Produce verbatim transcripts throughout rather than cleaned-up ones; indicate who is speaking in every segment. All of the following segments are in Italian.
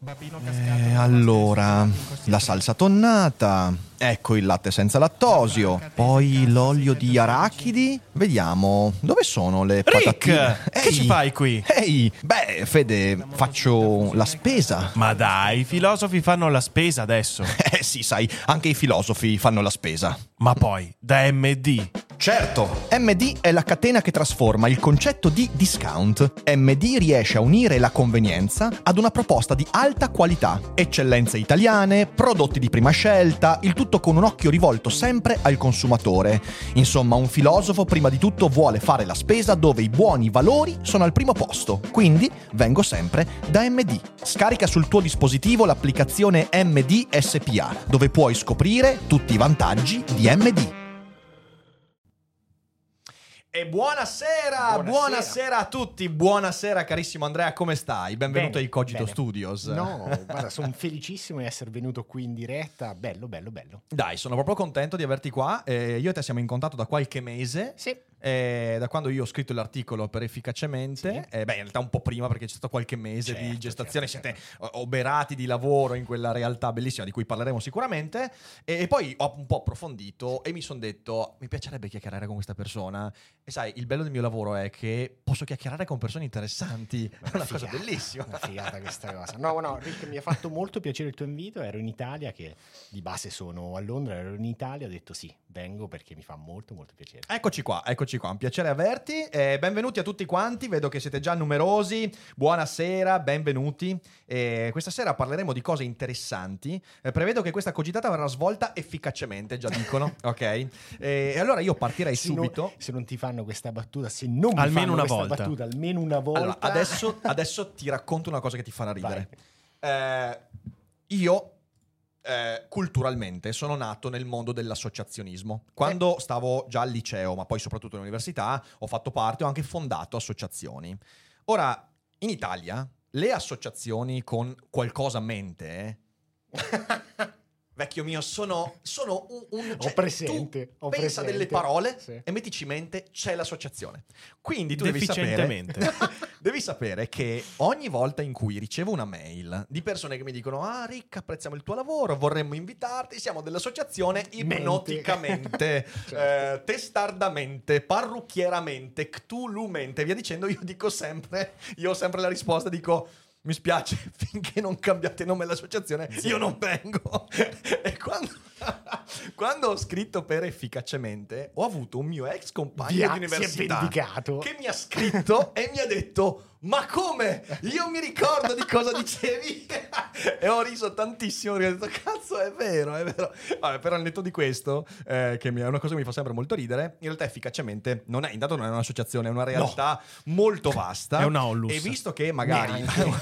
Speaker 1: Eh, allora, la salsa tonnata, ecco il latte senza lattosio, poi l'olio di arachidi. Vediamo, dove sono le
Speaker 2: Rick,
Speaker 1: patatine?
Speaker 2: che ci fai qui?
Speaker 1: Ehi, beh, Fede, faccio la spesa.
Speaker 2: Ma dai, i filosofi fanno la spesa adesso.
Speaker 1: Eh sì, sai, anche i filosofi fanno la spesa.
Speaker 2: Ma poi, da M D.
Speaker 1: Certo, M D è la catena che trasforma il concetto di discount. M D riesce a unire la convenienza ad una proposta di alta qualità, eccellenze italiane, prodotti di prima scelta, il tutto con un occhio rivolto sempre al consumatore. Insomma, un filosofo prima di tutto vuole fare la spesa dove i buoni valori sono al primo posto. Quindi vengo sempre da M D. Scarica sul tuo dispositivo l'applicazione M D S P A, dove puoi scoprire tutti i vantaggi di M D. E buonasera, buonasera, buonasera a tutti, buonasera carissimo Andrea, come stai? Benvenuto
Speaker 3: bene,
Speaker 1: ai Cogito
Speaker 3: bene.
Speaker 1: Studios.
Speaker 3: No, guarda, sono felicissimo di essere venuto qui in diretta, bello, bello, bello.
Speaker 1: Dai, sono proprio contento di averti qua, eh, io e te siamo in contatto da qualche mese.
Speaker 3: Sì.
Speaker 1: Eh, da quando io ho scritto l'articolo per Efficacemente,
Speaker 3: Sì.
Speaker 1: eh, beh in realtà un po' prima perché c'è stato qualche mese
Speaker 3: Certo,
Speaker 1: di gestazione,
Speaker 3: certo,
Speaker 1: siete
Speaker 3: certo.
Speaker 1: oberati di lavoro in quella realtà bellissima di cui parleremo sicuramente, e, e poi ho un po' approfondito e mi sono detto mi piacerebbe chiacchierare con questa persona, e sai il bello del mio lavoro è che posso chiacchierare con persone interessanti, è una cosa
Speaker 3: figata,
Speaker 1: bellissima.
Speaker 3: Una figata questa cosa. No, no, Rick, mi ha fatto molto piacere il tuo invito, ero in Italia, che di base sono a Londra, ero in Italia, ho detto sì, vengo perché mi fa molto molto piacere.
Speaker 1: Eccoci qua, eccoci qua, un piacere averti, eh, benvenuti a tutti quanti, vedo che siete già numerosi, buonasera, benvenuti. Eh, questa sera parleremo di cose interessanti, eh, prevedo che questa cogitata verrà svolta efficacemente, già dicono, ok? Eh, e allora io partirei
Speaker 3: Se
Speaker 1: subito.
Speaker 3: non, se non ti fanno questa battuta, se non mi
Speaker 2: Almeno
Speaker 3: fanno
Speaker 2: una
Speaker 3: questa
Speaker 2: volta.
Speaker 3: battuta, almeno una volta.
Speaker 1: Allora, adesso, adesso ti racconto una cosa che ti farà ridere.
Speaker 3: Vai.
Speaker 1: Eh, io... Eh, culturalmente sono nato nel mondo dell'associazionismo. Quando stavo già al liceo, ma poi soprattutto all'università, ho fatto parte, ho anche fondato associazioni. Ora, in Italia, le associazioni con qualcosa a mente, eh, vecchio mio, sono, sono un... un
Speaker 3: Ho presente,
Speaker 1: tu
Speaker 3: ho
Speaker 1: pensa
Speaker 3: presente.
Speaker 1: delle parole
Speaker 3: Sì.
Speaker 1: e mettici in mente c'è l'associazione. Quindi tu devi sapere,
Speaker 2: Deficientemente.
Speaker 1: devi sapere che ogni volta in cui ricevo una mail di persone che mi dicono ah Rick, apprezziamo il tuo lavoro, vorremmo invitarti, siamo dell'associazione ipnoticamente,
Speaker 3: Certo.
Speaker 1: eh, testardamente, parrucchieramente, cthulumente, via dicendo, io dico sempre, io ho sempre la risposta, dico mi spiace, finché non cambiate nome all'associazione io non vengo. E quando, quando ho scritto per Efficacemente ho avuto un mio ex compagno
Speaker 3: Via,
Speaker 1: di università
Speaker 3: si è vendicato.
Speaker 1: che mi ha scritto e mi ha detto ma come? Io mi ricordo di cosa dicevi. E ho riso tantissimo perché ho detto cazzo è vero, è vero. Vabbè, però al netto di questo, eh, che mi- è una cosa che mi fa sempre molto ridere, in realtà Efficacemente non è, intanto non è un'associazione, è una realtà molto vasta.
Speaker 2: È una onlus.
Speaker 1: E visto che magari...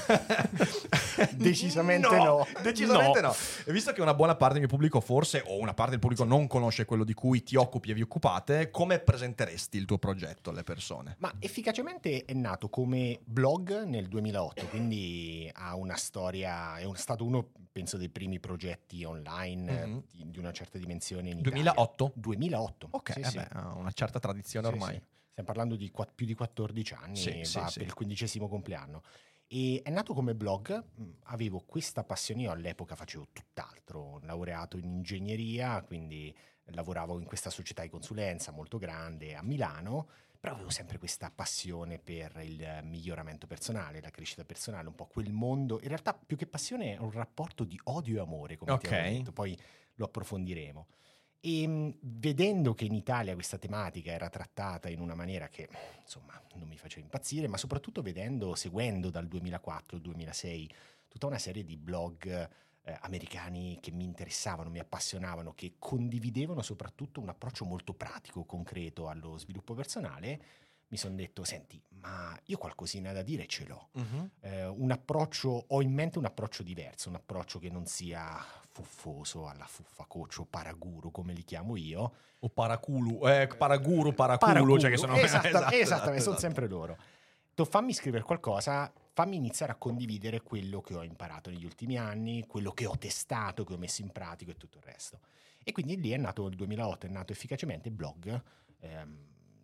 Speaker 3: Decisamente no.
Speaker 1: Decisamente no.
Speaker 2: No.
Speaker 1: E visto che una buona parte del mio pubblico forse, o una parte del pubblico non conosce quello di cui ti occupi e vi occupate, come presenteresti il tuo progetto alle persone?
Speaker 3: Ma Efficacemente è nato come blog nel duemilaotto, quindi ha una storia, è un- stato uno, penso, dei primi progetti online
Speaker 1: Mhm.
Speaker 3: eh, di, di una certa dimensione in Italia.
Speaker 1: duemilaotto?
Speaker 3: duemilaotto.
Speaker 1: Ok,
Speaker 3: Sì,
Speaker 1: eh
Speaker 3: sì.
Speaker 1: beh, ha una certa tradizione
Speaker 3: Sì,
Speaker 1: ormai.
Speaker 3: sì. Stiamo parlando di qua- più di quattordici anni,
Speaker 1: Sì, sì,
Speaker 3: va
Speaker 1: sì.
Speaker 3: per il quindicesimo compleanno. E è nato come blog, mh, avevo questa passione, io all'epoca facevo tutt'altro, laureato in ingegneria, quindi lavoravo in questa società di consulenza molto grande a Milano, però avevo sempre questa passione per il miglioramento personale, la crescita personale, un po' quel mondo. In realtà più che passione è un rapporto di odio e amore, come ti
Speaker 1: Ok.
Speaker 3: avevo detto, poi lo approfondiremo. E mh, vedendo che in Italia questa tematica era trattata in una maniera che insomma non mi faceva impazzire, ma soprattutto vedendo, seguendo dal duemilaquattro al duemilasei tutta una serie di blog eh, americani che mi interessavano, mi appassionavano, che condividevano soprattutto un approccio molto pratico, concreto allo sviluppo personale, mi sono detto, senti, ma io qualcosina da dire ce l'ho.
Speaker 1: Mhm.
Speaker 3: Eh, un approccio, ho in mente un approccio diverso, un approccio che non sia fuffoso alla fuffa coach o paraguru come li chiamo io.
Speaker 1: O paraculu, eh, paraguru, paraculu,
Speaker 3: Paracuru,
Speaker 1: cioè che sono...
Speaker 3: esatta-
Speaker 1: esatto,
Speaker 3: esattamente,
Speaker 1: esatto,
Speaker 3: sono
Speaker 1: esatto.
Speaker 3: sempre loro. Tu fammi scrivere qualcosa, fammi iniziare a condividere quello che ho imparato negli ultimi anni, quello che ho testato, che ho messo in pratica e tutto il resto. E quindi lì è nato il duemilaotto, è nato Efficacemente blog, ehm,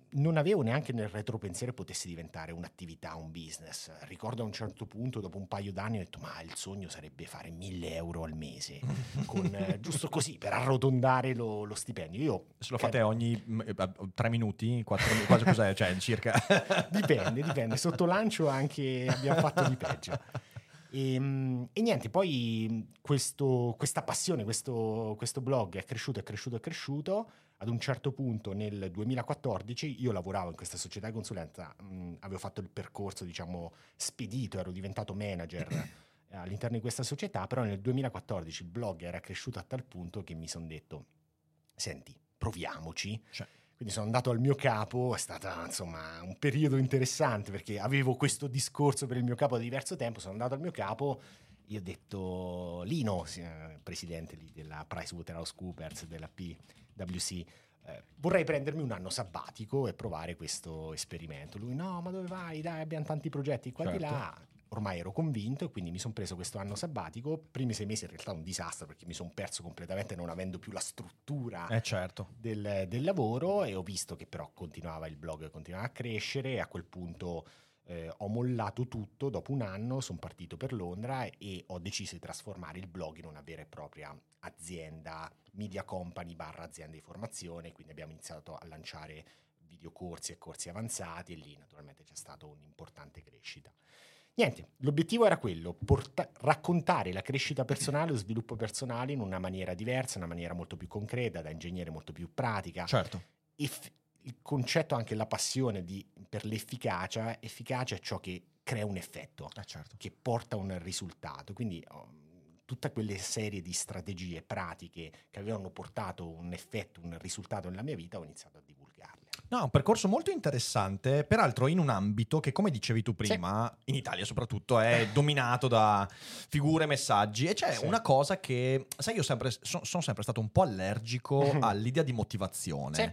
Speaker 3: non avevo neanche nel retropensiero potesse diventare un'attività, un business. Ricordo a un certo punto, dopo un paio d'anni, ho detto ma il sogno sarebbe fare mille euro al mese, con, eh, giusto così, per arrotondare lo, lo stipendio. Io
Speaker 1: Se lo fate ogni mm, eh, tre minuti, quattro minuti, quasi cos'è? Cioè circa...
Speaker 3: Dipende, dipende. Sotto lancio anche abbiamo fatto di peggio. E, e niente, poi questo, questa passione, questo, questo blog è cresciuto, è cresciuto, è cresciuto. Ad un certo punto nel duemilaquattordici io lavoravo in questa società di consulenza, mh, avevo fatto il percorso, diciamo, spedito, ero diventato manager all'interno di questa società, però nel duemilaquattordici il blog era cresciuto a tal punto che mi sono detto, senti, proviamoci.
Speaker 1: Cioè.
Speaker 3: Quindi sono andato al mio capo, è stato insomma un periodo interessante perché avevo questo discorso per il mio capo da diverso tempo, sono andato al mio capo, gli ho detto, Lino, presidente lì della PricewaterhouseCoopers, della P W C, eh, vorrei prendermi un anno sabbatico e provare questo esperimento. Lui, no, ma dove vai? Dai, abbiamo tanti progetti qua di
Speaker 1: Certo.
Speaker 3: là. Ormai ero convinto e quindi mi sono preso questo anno sabbatico. Primi sei mesi in realtà un disastro perché mi sono perso completamente non avendo più la struttura
Speaker 1: Eh certo.
Speaker 3: del, del lavoro, e ho visto che però continuava il blog, continuava a crescere, e a quel punto eh, ho mollato tutto. Dopo un anno sono partito per Londra e ho deciso di trasformare il blog in una vera e propria azienda, media company barra azienda di formazione, quindi abbiamo iniziato a lanciare videocorsi e corsi avanzati e lì naturalmente c'è stata un'importante crescita. Niente, l'obiettivo era quello, porta- raccontare la crescita personale, lo sviluppo personale in una maniera diversa, una maniera molto più concreta, da ingegnere molto più pratica.
Speaker 1: Certo.
Speaker 3: Eff- il concetto, anche la passione di, per l'efficacia, efficacia è ciò che crea un effetto,
Speaker 1: Eh certo.
Speaker 3: che porta un risultato. Quindi oh, tutte quelle serie di strategie pratiche che avevano portato un effetto, un risultato nella mia vita, ho iniziato a divulgarle.
Speaker 1: No, un percorso molto interessante, peraltro in un ambito che, come dicevi tu prima, sì, in Italia soprattutto, è dominato da figure, messaggi, e c'è
Speaker 3: Sì.
Speaker 1: una cosa che, sai, io sempre, so- sono sempre stato un po' allergico all'idea di motivazione.
Speaker 3: Sì.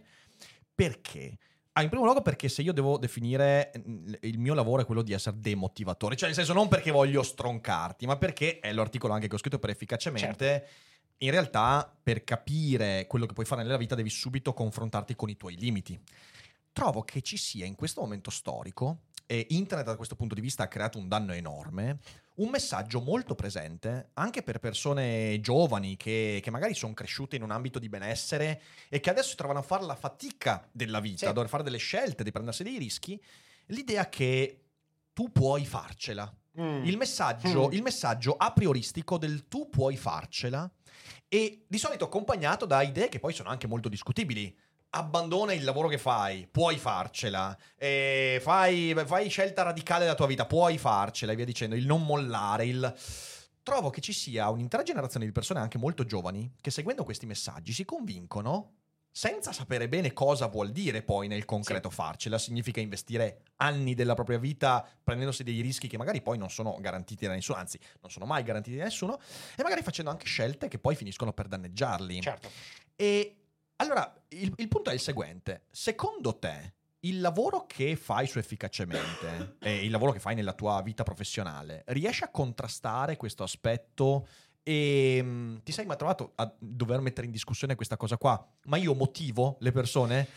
Speaker 1: Perché? Ah, in primo luogo perché se io devo definire il mio lavoro è quello di essere demotivatore, cioè nel senso non perché voglio stroncarti, ma perché, è l'articolo anche che ho scritto per efficacemente, certo, in realtà per capire quello che puoi fare nella vita devi subito confrontarti con i tuoi limiti. Trovo che ci sia in questo momento storico, e internet da questo punto di vista ha creato un danno enorme, un messaggio molto presente anche per persone giovani che, che magari sono cresciute in un ambito di benessere e che adesso si trovano a fare la fatica della vita,
Speaker 3: Sì.
Speaker 1: a dover fare delle scelte, di prendersi dei rischi, l'idea che tu puoi farcela.
Speaker 3: Mm.
Speaker 1: Il messaggio,
Speaker 3: Mm.
Speaker 1: il messaggio a prioristico del tu puoi farcela, e di solito accompagnato da idee che poi sono anche molto discutibili. Abbandona il lavoro che fai, puoi farcela, e fai, fai scelta radicale della tua vita, puoi farcela, e via dicendo, il non mollare, il... Trovo che ci sia un'intera generazione di persone anche molto giovani che, seguendo questi messaggi, si convincono, senza sapere bene cosa vuol dire poi nel concreto
Speaker 3: Sì.
Speaker 1: farcela. Significa investire anni della propria vita prendendosi dei rischi che magari poi non sono garantiti da nessuno, anzi non sono mai garantiti da nessuno, e magari facendo anche scelte che poi finiscono per danneggiarli.
Speaker 3: Certo.
Speaker 1: E allora il, il punto è il seguente: secondo te il lavoro che fai su efficacemente e il lavoro che fai nella tua vita professionale riesce a contrastare questo aspetto? E mh, ti sei mai trovato a dover mettere in discussione questa cosa qua? Ma io motivo le persone?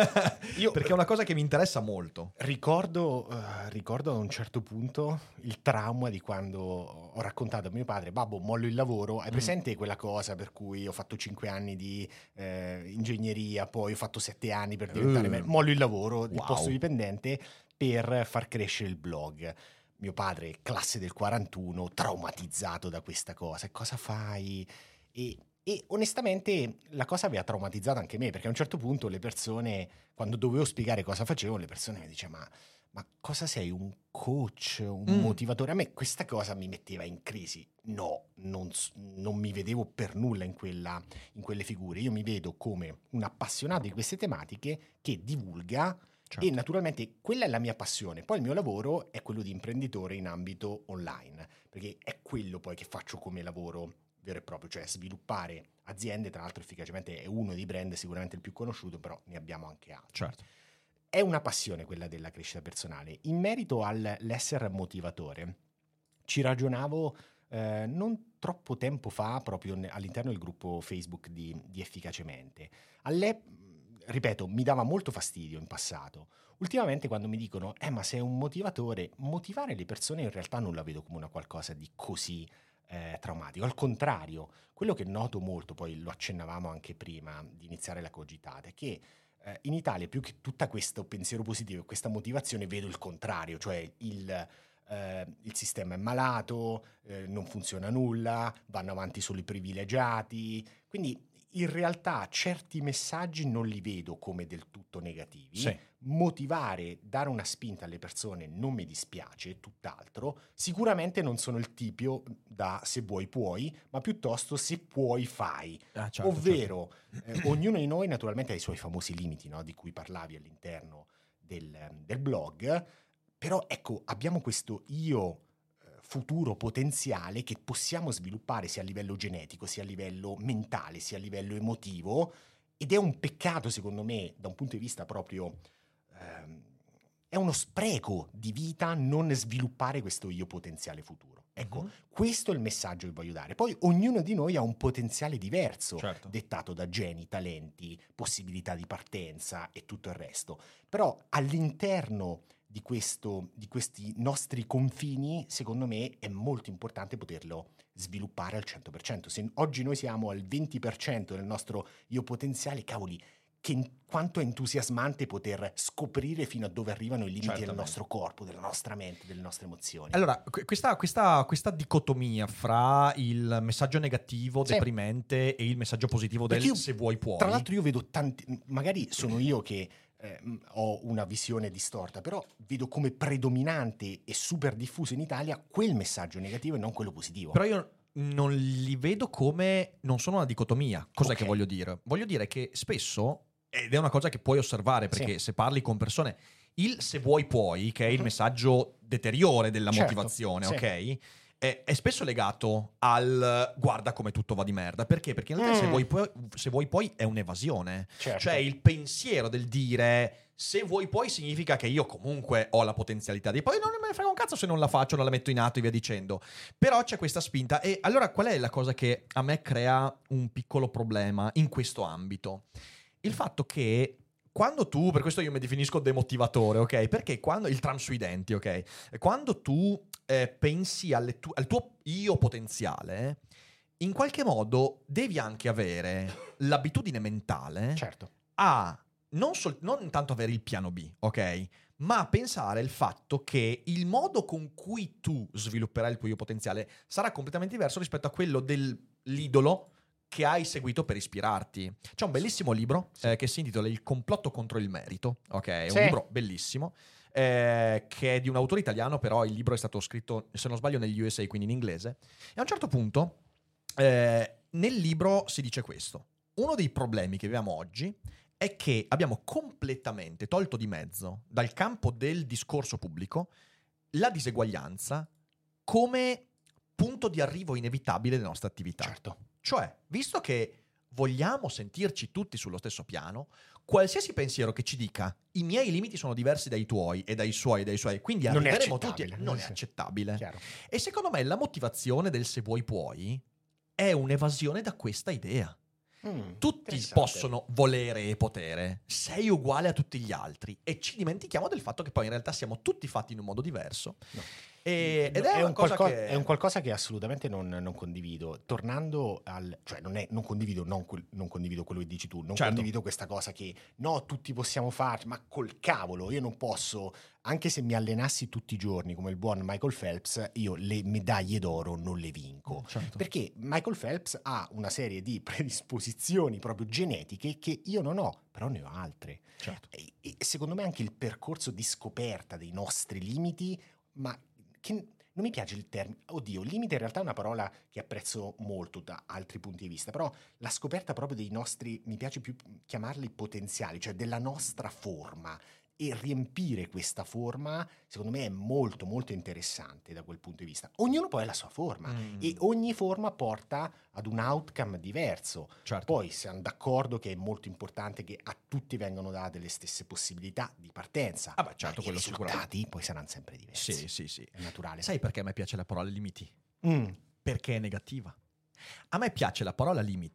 Speaker 3: Io-
Speaker 1: Perché è una cosa che mi interessa molto.
Speaker 3: Ricordo, eh, ricordo a un certo punto il trauma di quando ho raccontato a mio padre, babbo, mollo il lavoro. Hai
Speaker 1: Mm.
Speaker 3: presente quella cosa per cui ho fatto cinque anni di eh, ingegneria, poi ho fatto sette anni per diventare
Speaker 1: Uh.
Speaker 3: me- mollo il lavoro di
Speaker 1: Wow.
Speaker 3: posto dipendente per far crescere il blog. Mio padre, classe del quarantuno, traumatizzato da questa cosa. E cosa fai? E, e onestamente la cosa aveva traumatizzato anche me, perché a un certo punto le persone, quando dovevo spiegare cosa facevo, le persone mi dicevano, ma, ma cosa sei, un coach, un
Speaker 1: Mm.
Speaker 3: motivatore? A me questa cosa mi metteva in crisi. No, non, s- non mi vedevo per nulla in, quella, in quelle figure. Io mi vedo come un appassionato di queste tematiche che divulga.
Speaker 1: Certo.
Speaker 3: E naturalmente quella è la mia passione. Poi il mio lavoro è quello di imprenditore in ambito online, perché è quello poi che faccio come lavoro vero e proprio, cioè sviluppare aziende. Tra l'altro efficacemente è uno dei brand sicuramente il più conosciuto, però ne abbiamo anche altri.
Speaker 1: Certo.
Speaker 3: È una passione quella della crescita personale. In merito all'essere motivatore, ci ragionavo eh, non troppo tempo fa proprio ne- all'interno del gruppo Facebook di, di Efficacemente. All'e- ripeto, mi dava molto fastidio in passato. Ultimamente quando mi dicono, eh ma sei un motivatore, motivare le persone in realtà non la vedo come una qualcosa di così eh, traumatico. Al contrario, quello che noto molto, poi lo accennavamo anche prima di iniziare la cogitata, è che eh, in Italia più che tutto questo pensiero positivo e questa motivazione vedo il contrario, cioè il... Uh, il sistema è malato, uh, non funziona nulla, vanno avanti solo i privilegiati, quindi in realtà certi messaggi non li vedo come del tutto negativi.
Speaker 1: Sì.
Speaker 3: Motivare, dare una spinta alle persone non mi dispiace, tutt'altro. Sicuramente non sono il tipo da se vuoi puoi, ma piuttosto se puoi fai.
Speaker 1: Ah, certo,
Speaker 3: ovvero certo. Eh, ognuno di noi naturalmente ha i suoi famosi limiti, no? Di cui parlavi all'interno del, del blog. Però ecco, abbiamo questo io eh, futuro potenziale che possiamo sviluppare sia a livello genetico, sia a livello mentale, sia a livello emotivo, ed è un peccato secondo me, da un punto di vista proprio, ehm, è uno spreco di vita non sviluppare questo io potenziale futuro. Ecco, uh-huh. Questo è il messaggio che voglio dare. Poi ognuno di noi ha un potenziale diverso, certo. Dettato da geni, talenti, possibilità di partenza e tutto il resto. Però all'interno di questo, di questi nostri confini, secondo me è molto importante poterlo sviluppare al cento per cento. Se oggi noi siamo al venti per cento del nostro io potenziale, cavoli, che quanto è entusiasmante poter scoprire fino a dove arrivano i limiti Certamente. Del nostro corpo, della nostra mente, delle nostre emozioni.
Speaker 1: Allora, questa, questa, questa dicotomia fra il messaggio negativo, sì. deprimente, e il messaggio positivo del io, se vuoi puoi.
Speaker 3: Tra l'altro io vedo tanti, magari sono io che Eh, ho una visione distorta, però vedo come predominante e super diffuso in Italia quel messaggio negativo e non quello positivo.
Speaker 1: Però io non li vedo come, non sono una dicotomia. Cos'è
Speaker 3: Okay.
Speaker 1: che voglio dire? Voglio dire che spesso, ed è una cosa che puoi osservare, perché
Speaker 3: Sì.
Speaker 1: se parli con persone, il se vuoi puoi, che è il messaggio deteriore della
Speaker 3: Certo,
Speaker 1: motivazione,
Speaker 3: sì.
Speaker 1: ok? È, è spesso legato al guarda come tutto va di merda. Perché? Perché in realtà
Speaker 3: Mm.
Speaker 1: se, vuoi puoi, se vuoi poi è un'evasione.
Speaker 3: Certo.
Speaker 1: Cioè il pensiero del dire se vuoi poi significa che io comunque ho la potenzialità di poi non me ne frega un cazzo se non la faccio, non la metto in atto e via dicendo. Però c'è questa spinta. E allora qual è la cosa che a me crea un piccolo problema in questo ambito? Il fatto che quando tu, per questo io mi definisco demotivatore, ok? Perché quando il tram sui denti, ok? Quando tu eh, pensi alle tu, al tuo io potenziale, in qualche modo devi anche avere l'abitudine mentale
Speaker 3: Certo.
Speaker 1: a non, sol- non tanto avere il piano B, ok? Ma pensare il fatto che il modo con cui tu svilupperai il tuo io potenziale sarà completamente diverso rispetto a quello dell'idolo che hai seguito per ispirarti. C'è un bellissimo libro eh, che si intitola Il complotto contro il merito, ok? È
Speaker 3: Sì.
Speaker 1: un libro bellissimo, eh, che è di un autore italiano, però il libro è stato scritto, se non sbaglio, negli U S A, quindi in inglese. E a un certo punto, eh, nel libro si dice questo. Uno dei problemi che abbiamo oggi è che abbiamo completamente tolto di mezzo dal campo del discorso pubblico la diseguaglianza come punto di arrivo inevitabile delle nostre attività.
Speaker 3: Certo.
Speaker 1: Cioè, visto che vogliamo sentirci tutti sullo stesso piano, qualsiasi pensiero che ci dica i miei limiti sono diversi dai tuoi e dai suoi e dai suoi, quindi
Speaker 3: Non è
Speaker 1: arriveremo tutti,
Speaker 3: accettabile.
Speaker 1: non è
Speaker 3: Sì.
Speaker 1: accettabile.
Speaker 3: Chiaro.
Speaker 1: E secondo me la motivazione del se vuoi puoi è un'evasione da questa idea.
Speaker 3: Mm,
Speaker 1: Tutti
Speaker 3: interessante.
Speaker 1: possono volere e potere, sei uguale a tutti gli altri, e ci dimentichiamo del fatto che poi in realtà siamo tutti fatti in un modo diverso.
Speaker 3: No.
Speaker 1: E, ed è,
Speaker 3: è,
Speaker 1: una
Speaker 3: un
Speaker 1: cosa
Speaker 3: qualco-
Speaker 1: che
Speaker 3: è un qualcosa che assolutamente non, non condivido. Tornando al... cioè non, è, non, condivido, non, quel- non condivido quello che dici tu, non
Speaker 1: Certo.
Speaker 3: condivido questa cosa che no, tutti possiamo farci, ma col cavolo, io non posso, anche se mi allenassi tutti i giorni come il buon Michael Phelps, io le medaglie d'oro non le vinco.
Speaker 1: Certo.
Speaker 3: Perché Michael Phelps ha una serie di predisposizioni proprio genetiche che io non ho, però ne ho altre.
Speaker 1: Certo.
Speaker 3: E, e secondo me anche il percorso di scoperta dei nostri limiti, ma che non mi piace il termine, oddio, limite in realtà è una parola che apprezzo molto da altri punti di vista, però la scoperta proprio dei nostri, mi piace più chiamarli potenziali, cioè della nostra forma, e riempire questa forma secondo me è molto molto interessante da quel punto di vista. Ognuno poi ha la sua forma
Speaker 1: Mm.
Speaker 3: e ogni forma porta ad un outcome diverso.
Speaker 1: Certo.
Speaker 3: Poi siamo d'accordo che è molto importante che a tutti vengano date le stesse possibilità di partenza.
Speaker 1: Ah beh, certo,
Speaker 3: ma i
Speaker 1: quello
Speaker 3: risultati
Speaker 1: sicuramente.
Speaker 3: poi saranno sempre diversi.
Speaker 1: Sì, sì, sì.
Speaker 3: È naturale.
Speaker 1: Sai perché a me piace la parola limiti?
Speaker 3: Mm.
Speaker 1: Perché è negativa. A me piace la parola limiti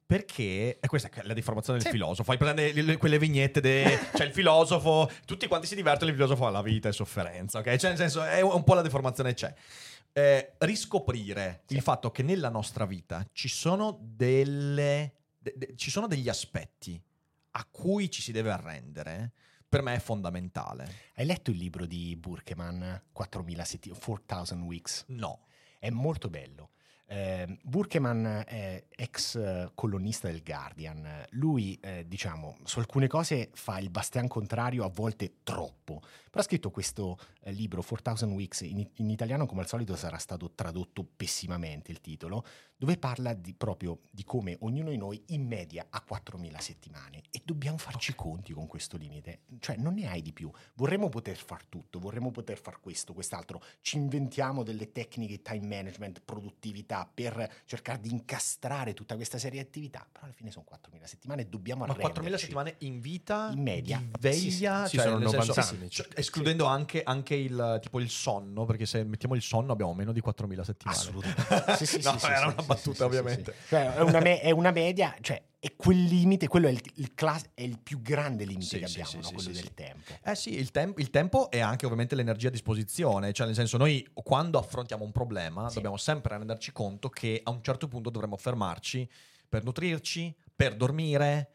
Speaker 1: Perché è questa che è la deformazione del
Speaker 3: Sì.
Speaker 1: filosofo. Hai presente le- le- quelle vignette de c'è il filosofo, tutti quanti si divertono, il filosofo ha la vita e sofferenza, ok? Cioè nel senso è un po' la deformazione c'è. Eh, riscoprire
Speaker 3: Sì.
Speaker 1: il fatto che nella nostra vita ci sono delle de- de- ci sono degli aspetti a cui ci si deve arrendere, per me è fondamentale.
Speaker 3: Hai letto il libro di Burkeman, quattromila settimane, quattromila Weeks?
Speaker 1: No.
Speaker 3: È molto bello. Eh, Burkeman è ex eh, colonnista del Guardian. Lui, eh, diciamo, su alcune cose fa il bastian contrario, a volte troppo. Però ha scritto questo eh, libro, quattromila Weeks, in, in italiano come al solito sarà stato tradotto pessimamente il titolo, dove parla di, proprio di come ognuno di noi in media ha quattromila settimane e dobbiamo farci
Speaker 1: Ok.
Speaker 3: conti con questo limite. Cioè non ne hai di più. Vorremmo poter far tutto, vorremmo poter far questo, quest'altro. Ci inventiamo delle tecniche time management, produttività per cercare di incastrare tutta questa serie di attività, però alla fine sono quattromila settimane e dobbiamo
Speaker 1: Ma
Speaker 3: arrenderci.
Speaker 1: quattromila settimane in vita,
Speaker 3: In media.
Speaker 1: di veglia,
Speaker 2: Sì, sì,
Speaker 1: cioè,
Speaker 2: sono
Speaker 1: nel senso-
Speaker 2: novanta
Speaker 1: sì,
Speaker 2: anni.
Speaker 1: cioè, escludendo anche, anche il tipo il sonno, perché se mettiamo il sonno abbiamo meno di quattromila settimane.
Speaker 3: Assolutamente. Sì, sì,
Speaker 1: No,
Speaker 3: sì, sì,
Speaker 1: era
Speaker 3: sì,
Speaker 1: una
Speaker 3: sì,
Speaker 1: battuta
Speaker 3: sì, sì,
Speaker 1: ovviamente.
Speaker 3: sì, sì. Cioè, è, una me- è una media, cioè è quel limite, quello è il, il class- è il più grande limite
Speaker 1: Sì,
Speaker 3: che
Speaker 1: sì,
Speaker 3: abbiamo,
Speaker 1: sì,
Speaker 3: no?
Speaker 1: sì,
Speaker 3: quello
Speaker 1: sì,
Speaker 3: del
Speaker 1: sì.
Speaker 3: tempo.
Speaker 1: Eh sì, il, tem- il tempo è anche ovviamente l'energia a disposizione, cioè nel senso noi quando affrontiamo un problema
Speaker 3: Sì.
Speaker 1: dobbiamo sempre renderci conto che a un certo punto dovremo fermarci per nutrirci, per dormire,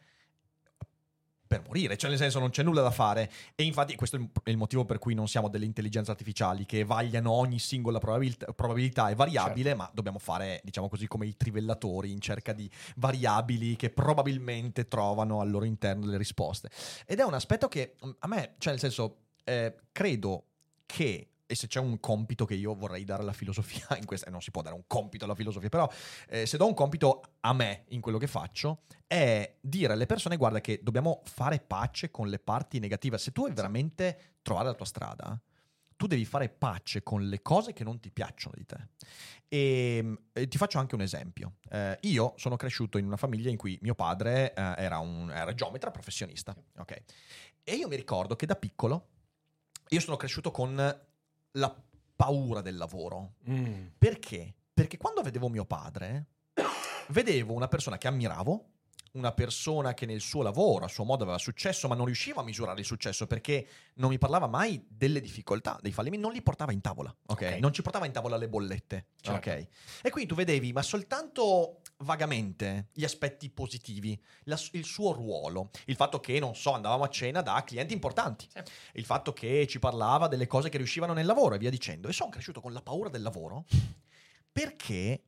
Speaker 1: per morire, cioè nel senso non c'è nulla da fare e infatti questo è il- è il motivo per cui non siamo delle intelligenze artificiali che vagliano ogni singola probabilità, probabilità e variabile,
Speaker 3: Certo.
Speaker 1: ma dobbiamo fare diciamo così come i trivellatori in cerca di variabili che probabilmente trovano al loro interno delle risposte ed è un aspetto che mm, a me, cioè nel senso eh, credo che e se c'è un compito che io vorrei dare alla filosofia in questa, non si può dare un compito alla filosofia, però eh, se do un compito a me in quello che faccio è dire alle persone guarda che dobbiamo fare pace con le parti negative. Se tu vuoi veramente trovare la tua strada, tu devi fare pace con le cose che non ti piacciono di te. E, e ti faccio anche un esempio. Eh, io sono cresciuto in una famiglia in cui mio padre eh, era un era geometra professionista, ok? E io mi ricordo che da piccolo io sono cresciuto con la paura del lavoro.
Speaker 3: Mm.
Speaker 1: Perché? Perché quando vedevo mio padre, vedevo una persona che ammiravo, una persona che nel suo lavoro, a suo modo aveva successo, ma non riusciva a misurare il successo perché non mi parlava mai delle difficoltà, dei fallimenti, non li portava in tavola, ok?
Speaker 3: Ok.
Speaker 1: Non ci portava in tavola le bollette,
Speaker 3: Certo.
Speaker 1: ok? E quindi tu vedevi, ma soltanto vagamente, gli aspetti positivi, la- il suo ruolo, il fatto che, non so, andavamo a cena da clienti importanti,
Speaker 3: Sì.
Speaker 1: il fatto che ci parlava delle cose che riuscivano nel lavoro e via dicendo. E sono cresciuto con la paura del lavoro perché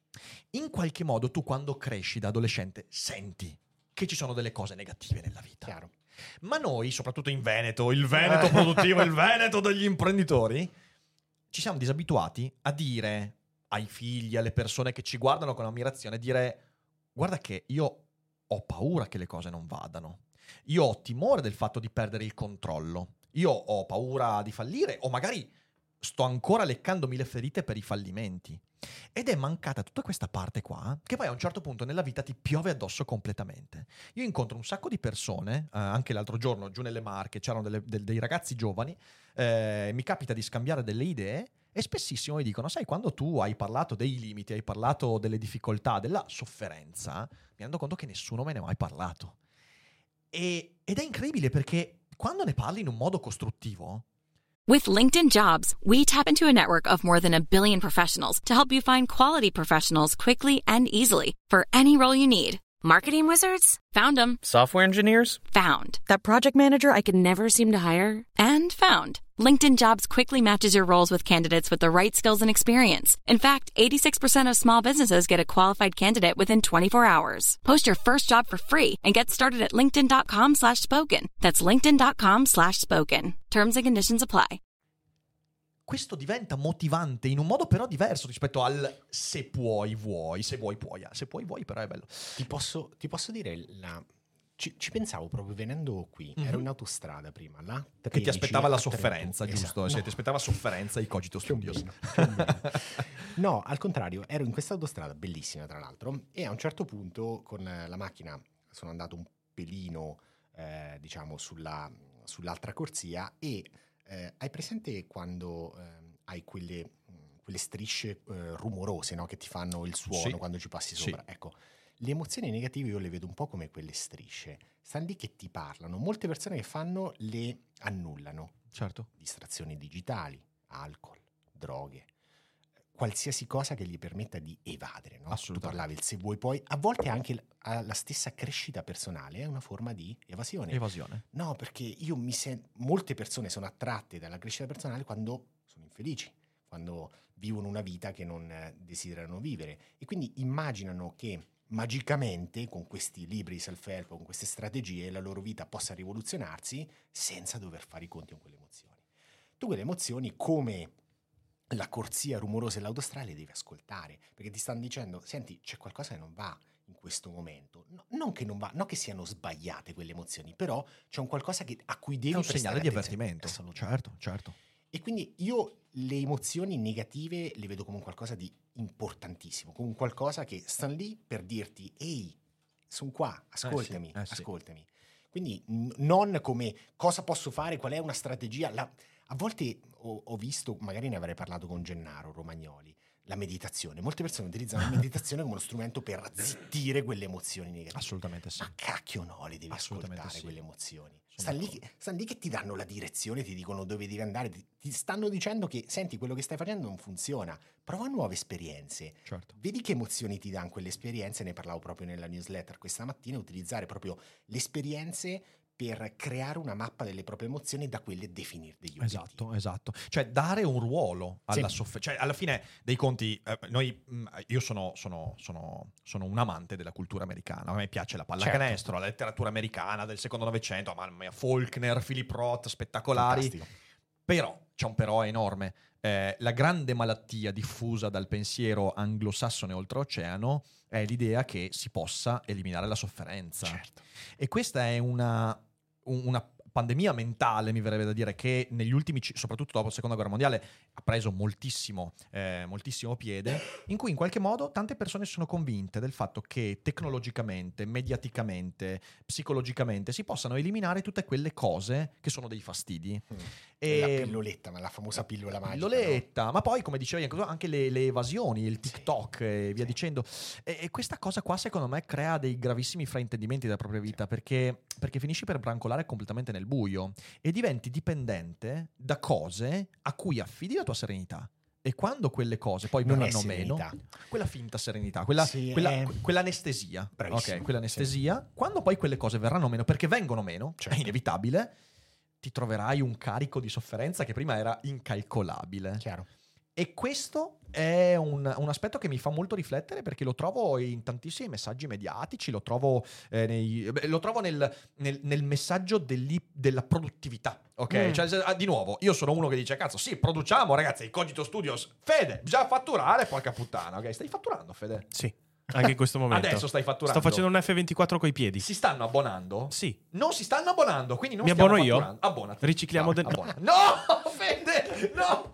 Speaker 1: in qualche modo tu quando cresci da adolescente senti che ci sono delle cose negative nella vita.
Speaker 3: Chiaro.
Speaker 1: Ma noi, soprattutto in Veneto, il Veneto produttivo, il Veneto degli imprenditori, ci siamo disabituati a dire ai figli, alle persone che ci guardano con ammirazione, dire guarda che io ho paura che le cose non vadano. Io ho timore del fatto di perdere il controllo. Io ho paura di fallire o magari sto ancora leccandomi le ferite per i fallimenti. Ed è mancata tutta questa parte qua che poi a un certo punto nella vita ti piove addosso completamente. Io incontro un sacco di persone, eh, anche l'altro giorno giù nelle Marche c'erano delle- del- dei ragazzi giovani, eh, mi capita di scambiare delle idee e spessissimo mi dicono, sai, quando tu hai parlato dei limiti, hai parlato delle difficoltà, della sofferenza, mi rendo conto che nessuno me ne ha mai parlato. E- ed è incredibile perché quando ne parli in un modo costruttivo,
Speaker 4: With LinkedIn Jobs, we tap into a network of more than a billion professionals to help you find quality professionals quickly and easily for any role you need. Marketing wizards? Found them.
Speaker 5: Software engineers?
Speaker 4: Found. That project manager I could never seem to hire? And found. LinkedIn Jobs quickly matches your roles with candidates with the right skills and experience. In fact, eighty-six percent of small businesses get a qualified candidate within twenty-four hours. Post your first job for free and get started at linkedin.com slash spoken. That's linkedin.com slash spoken. Terms and conditions apply.
Speaker 1: questo diventa motivante in un modo però diverso rispetto al se puoi, vuoi, se vuoi, puoi. Ah, se puoi, vuoi, però è bello.
Speaker 3: Ti posso, ti posso dire, la... ci, ci pensavo proprio venendo qui,
Speaker 1: Mhm.
Speaker 3: ero in autostrada prima, là,
Speaker 1: Che ti
Speaker 3: tredici
Speaker 1: aspettava la
Speaker 3: a trentuno.
Speaker 1: sofferenza, giusto?
Speaker 3: Esatto.
Speaker 1: Sì,
Speaker 3: No.
Speaker 1: ti aspettava sofferenza i cogito
Speaker 3: Più o
Speaker 1: studios.
Speaker 3: meno, più o meno. No, al contrario, ero in questa autostrada bellissima tra l'altro e a un certo punto con la macchina sono andato un pelino eh, diciamo sulla, sull'altra corsia e eh, hai presente quando eh, hai quelle, quelle strisce eh, rumorose, no? Che ti fanno il suono
Speaker 1: Sì.
Speaker 3: quando ci passi
Speaker 1: Sì.
Speaker 3: sopra? Ecco, le emozioni negative io le vedo un po' come quelle strisce, stanno lì che ti parlano. Molte persone che fanno le annullano.
Speaker 1: Certo.
Speaker 3: Distrazioni digitali, alcol, droghe, qualsiasi cosa che gli permetta di evadere, no? Tu parlavi il se vuoi poi, a volte anche la, la stessa crescita personale è una forma di evasione.
Speaker 1: Evasione.
Speaker 3: No, perché io mi sento, molte persone sono attratte dalla crescita personale quando sono infelici, quando vivono una vita che non eh, desiderano vivere, e quindi immaginano che magicamente con questi libri di self-help, con queste strategie, la loro vita possa rivoluzionarsi senza dover fare i conti con quelle emozioni. Tu quelle emozioni, come la corsia rumorosa e l'autostrada, le devi ascoltare, perché ti stanno dicendo: senti, c'è qualcosa che non va in questo momento. No, non che non va, non che siano sbagliate quelle emozioni, però c'è un qualcosa che, a cui devi
Speaker 1: è un
Speaker 3: prestare
Speaker 1: segnale di
Speaker 3: attenzione.
Speaker 1: avvertimento.
Speaker 3: Assolutamente.
Speaker 1: Certo, certo.
Speaker 3: E quindi io le emozioni negative le vedo come un qualcosa di importantissimo, come un qualcosa che stanno lì per dirti: ehi, sono qua, ascoltami,
Speaker 1: Eh sì, eh sì.
Speaker 3: ascoltami. Quindi n- non come cosa posso fare, qual è una strategia. La, a volte ho, ho visto, magari ne avrei parlato con Gennaro Romagnoli, la meditazione. Molte persone utilizzano la meditazione come uno strumento per zittire quelle emozioni negative.
Speaker 1: Assolutamente sì.
Speaker 3: Ma cacchio no, le devi
Speaker 1: Assolutamente
Speaker 3: ascoltare
Speaker 1: sì.
Speaker 3: quelle emozioni.
Speaker 1: Sono
Speaker 3: Stanno lì,
Speaker 1: d'accordo.
Speaker 3: che, stanno lì che ti danno la direzione, ti dicono dove devi andare, ti, ti stanno dicendo che, senti, quello che stai facendo non funziona, prova nuove esperienze.
Speaker 1: Certo.
Speaker 3: Vedi che emozioni ti danno quelle esperienze, ne parlavo proprio nella newsletter questa mattina, utilizzare proprio le esperienze per creare una mappa delle proprie emozioni e da quelle definire degli obiettivi.
Speaker 1: Esatto, esatto. Cioè dare un ruolo alla
Speaker 3: Sì.
Speaker 1: sofferenza. Cioè alla fine dei conti, eh, noi, mh, io sono, sono, sono, sono un amante della cultura americana. A me piace la pallacanestro,
Speaker 3: Certo.
Speaker 1: la letteratura americana del secondo novecento, mamma mia, Faulkner, Philip Roth, spettacolari.
Speaker 3: Fantastico.
Speaker 1: Però, c'è un però enorme. Eh, la grande malattia diffusa dal pensiero anglosassone oltreoceano è l'idea che si possa eliminare la sofferenza.
Speaker 3: Certo.
Speaker 1: E questa è una, una pandemia mentale, mi verrebbe da dire, che negli ultimi, soprattutto dopo la seconda guerra mondiale, ha preso moltissimo, eh, moltissimo piede, in cui in qualche modo tante persone sono convinte del fatto che tecnologicamente, mediaticamente, psicologicamente si possano eliminare tutte quelle cose che sono dei fastidi.
Speaker 3: Mm.
Speaker 1: E
Speaker 3: La pilloletta, ma la famosa pillola magica.
Speaker 1: Pilloletta, no? Ma poi, come dicevi anche tu, anche le, le evasioni, il TikTok
Speaker 3: Sì.
Speaker 1: e via
Speaker 3: Sì.
Speaker 1: dicendo. E, e questa cosa qua, secondo me, crea dei gravissimi fraintendimenti della propria vita, perché, perché finisci per brancolare completamente nel buio e diventi dipendente da cose a cui affidi la tua serenità. E quando quelle cose poi
Speaker 3: Non è
Speaker 1: verranno meno,
Speaker 3: serenità.
Speaker 1: quella finta serenità, quella,
Speaker 3: Sì,
Speaker 1: quella-
Speaker 3: è-
Speaker 1: quell'anestesia,
Speaker 3: Bravissimo.
Speaker 1: ok, quell'anestesia, quando poi quelle cose verranno meno, perché vengono meno,
Speaker 3: Certo.
Speaker 1: è inevitabile, ti troverai un carico di sofferenza che prima era incalcolabile.
Speaker 3: Chiaro.
Speaker 1: E questo è un, un aspetto che mi fa molto riflettere, perché lo trovo in tantissimi messaggi mediatici, lo trovo, eh, nei, beh, lo trovo nel, nel- nel messaggio dell'i- della produttività, ok?
Speaker 3: Mm.
Speaker 1: Cioè, se- ah, di nuovo, io sono uno che dice, cazzo, sì, produciamo, ragazzi, il Cogito Studios, Fede, bisogna fatturare, porca puttana, ok? Stai fatturando, Fede?
Speaker 2: Sì, anche in questo momento.
Speaker 1: Adesso stai fatturando.
Speaker 2: Sto facendo un F ventiquattro coi piedi.
Speaker 1: Si stanno abbonando?
Speaker 2: Sì.
Speaker 1: Non si stanno abbonando, quindi non
Speaker 2: Mi
Speaker 1: stiamo
Speaker 2: abbono io?
Speaker 1: fatturando. Abbonati.
Speaker 2: Ricicliamo
Speaker 1: No,
Speaker 2: del-
Speaker 1: abbona. No, Fede, no,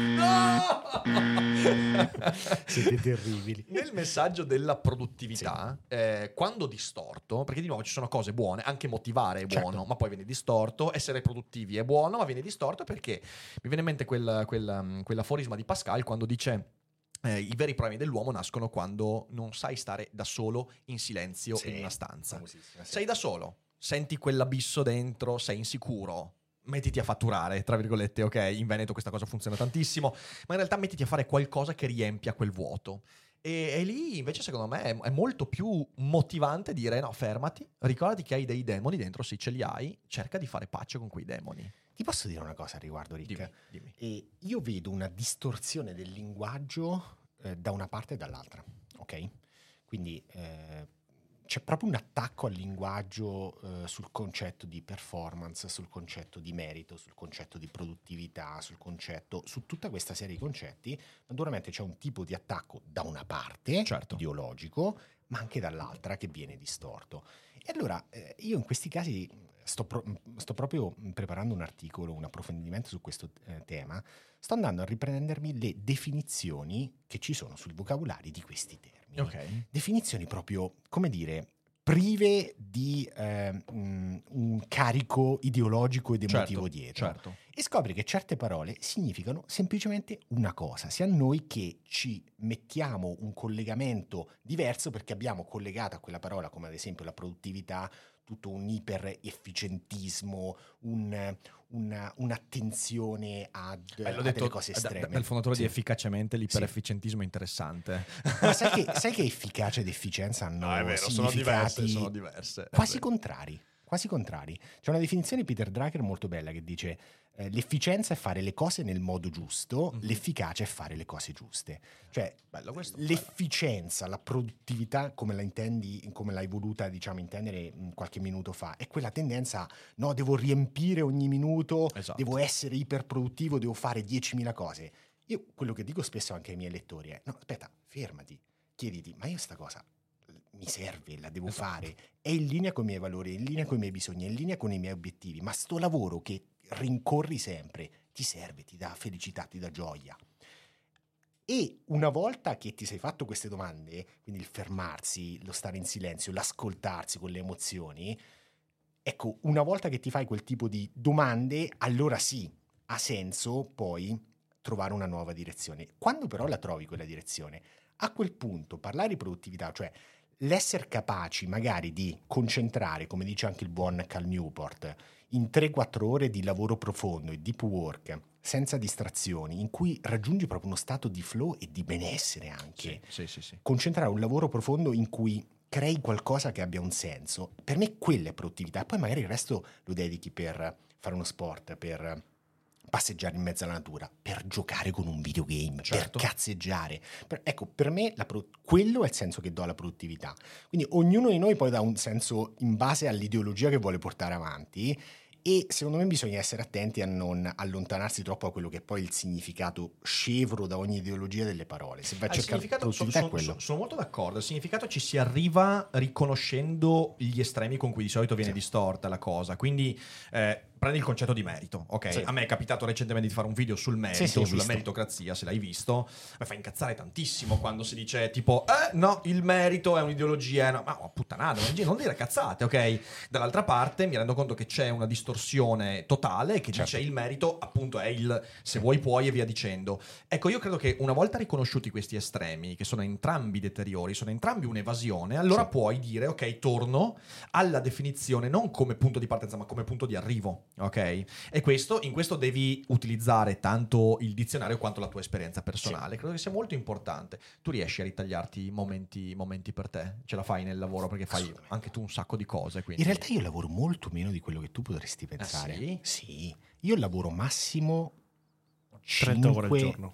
Speaker 1: no.
Speaker 3: Siete terribili.
Speaker 1: Nel messaggio della produttività, eh, quando distorto, perché di nuovo ci sono cose buone, anche motivare è buono,
Speaker 3: Certo.
Speaker 1: ma poi viene distorto, essere produttivi è buono, ma viene distorto perché mi viene in mente quel, quel, quell'aforisma di Pascal quando dice eh, i veri problemi dell'uomo nascono quando non sai stare da solo in silenzio
Speaker 3: Sì,
Speaker 1: in una stanza.
Speaker 3: famosissima, sì.
Speaker 1: Sei da solo, senti quell'abisso dentro, sei insicuro, mettiti a fatturare, tra virgolette, ok? In Veneto questa cosa funziona tantissimo, ma in realtà mettiti a fare qualcosa che riempia quel vuoto. E, e lì invece secondo me è, è molto più motivante dire no, fermati, ricordati che hai dei demoni dentro, se ce li hai, cerca di fare pace con quei demoni.
Speaker 3: Ti posso dire una cosa a riguardo, Rick?
Speaker 1: Dimmi, dimmi.
Speaker 3: E io vedo una distorsione del linguaggio eh, da una parte e dall'altra, ok? Quindi eh, c'è proprio un attacco al linguaggio eh, sul concetto di performance, sul concetto di merito, sul concetto di produttività, sul concetto, su tutta questa serie di concetti. Naturalmente c'è un tipo di attacco da una parte,
Speaker 1: Certo.
Speaker 3: ideologico, ma anche dall'altra che viene distorto. E allora eh, io in questi casi sto, pro- sto proprio preparando un articolo, un approfondimento su questo eh, tema, sto andando a riprendermi le definizioni che ci sono sui vocabolari di questi termini.
Speaker 1: Ok.
Speaker 3: Definizioni proprio, come dire, prive di eh, mh, un carico ideologico ed emotivo
Speaker 1: Certo,
Speaker 3: dietro.
Speaker 1: certo.
Speaker 3: E e scopri che certe parole significano semplicemente una cosa, sia noi che ci mettiamo un collegamento diverso perché abbiamo collegato a quella parola, come ad esempio la produttività, tutto un iper-efficientismo, un, una, un'attenzione ad,
Speaker 1: Beh, l'ho
Speaker 3: a
Speaker 1: detto
Speaker 3: delle cose estreme.
Speaker 1: Da, dal fondatore
Speaker 3: Sì.
Speaker 1: di Efficacemente, l'iper-efficientismo è interessante.
Speaker 3: Ma sai che, sai che efficacia ed efficienza hanno
Speaker 1: No, è vero, sono
Speaker 3: significati
Speaker 1: diverse, sono diverse. è
Speaker 3: quasi
Speaker 1: vero.
Speaker 3: contrari. Quasi contrari. C'è una definizione di Peter Drucker molto bella che dice eh, l'efficienza è fare le cose nel modo giusto,
Speaker 1: Mhm.
Speaker 3: l'efficacia è fare le cose giuste. Cioè
Speaker 1: Bello questo.
Speaker 3: l'efficienza, la produttività come la intendi, come l'hai voluta diciamo intendere mh, qualche minuto fa, è quella tendenza, no, devo riempire ogni minuto,
Speaker 1: Esatto.
Speaker 3: devo essere iperproduttivo, devo fare diecimila cose. Io quello che dico spesso anche ai miei lettori è, no, aspetta, fermati, chiediti, ma io sta cosa mi serve, la devo
Speaker 1: Esatto.
Speaker 3: fare, è in linea con i miei valori, è in linea con i miei bisogni, è in linea con i miei obiettivi, ma sto lavoro che rincorri sempre ti serve, ti dà felicità, ti dà gioia. E una volta che ti sei fatto queste domande, quindi il fermarsi, lo stare in silenzio, l'ascoltarsi con le emozioni, ecco, una volta che ti fai quel tipo di domande, allora sì, ha senso poi trovare una nuova direzione. Quando però la trovi quella direzione, a quel punto parlare di produttività, cioè l'essere capaci magari di concentrare, come dice anche il buon Cal Newport, in tre quattro ore di lavoro profondo e deep work, senza distrazioni, in cui raggiungi proprio uno stato di flow e di benessere anche.
Speaker 1: Sì, sì, sì, sì.
Speaker 3: Concentrare un lavoro profondo in cui crei qualcosa che abbia un senso. Per me quella è produttività. Poi magari il resto lo dedichi per fare uno sport, per passeggiare in mezzo alla natura, per giocare con un videogame,
Speaker 1: Certo.
Speaker 3: per cazzeggiare. Per- ecco, per me la pro- quello è il senso che do alla produttività. Quindi ognuno di noi poi dà un senso in base all'ideologia che vuole portare avanti e secondo me bisogna essere attenti a non allontanarsi troppo da quello che è poi il significato scevro da ogni ideologia delle parole. Se vai a
Speaker 1: Ah, il
Speaker 3: cercare
Speaker 1: significato, sono,
Speaker 3: produttività è
Speaker 1: sono-
Speaker 3: quello.
Speaker 1: sono- sono molto d'accordo. Il significato ci si arriva riconoscendo gli estremi con cui di solito viene
Speaker 3: Sì.
Speaker 1: distorta la cosa. Quindi eh, prendi il concetto di merito, ok?
Speaker 3: Sì.
Speaker 1: A me è capitato recentemente di fare un video sul merito,
Speaker 3: Sì, sì, ho
Speaker 1: sulla
Speaker 3: visto.
Speaker 1: meritocrazia, se l'hai visto. Mi fa incazzare tantissimo quando si dice tipo, eh no, il merito è un'ideologia, no, ma oh, puttanata, non dire cazzate, ok? Dall'altra parte mi rendo conto che c'è una distorsione totale che
Speaker 3: Certo.
Speaker 1: dice il merito appunto è il se vuoi puoi e via dicendo. Ecco, io credo che una volta riconosciuti questi estremi, che sono entrambi deteriori, sono entrambi un'evasione, allora
Speaker 3: Sì.
Speaker 1: puoi dire ok, torno alla definizione non come punto di partenza ma come punto di arrivo, ok? E questo, in questo devi utilizzare tanto il dizionario quanto la tua esperienza personale. Credo che sia molto importante. Tu riesci a ritagliarti momenti, momenti per te? Ce la fai nel lavoro perché fai
Speaker 3: Assolutamente.
Speaker 1: anche tu un sacco di cose. Quindi.
Speaker 3: In realtà io lavoro molto meno di quello che tu potresti pensare.
Speaker 1: sì?
Speaker 3: Sì. Io lavoro massimo
Speaker 2: trenta ore al giorno.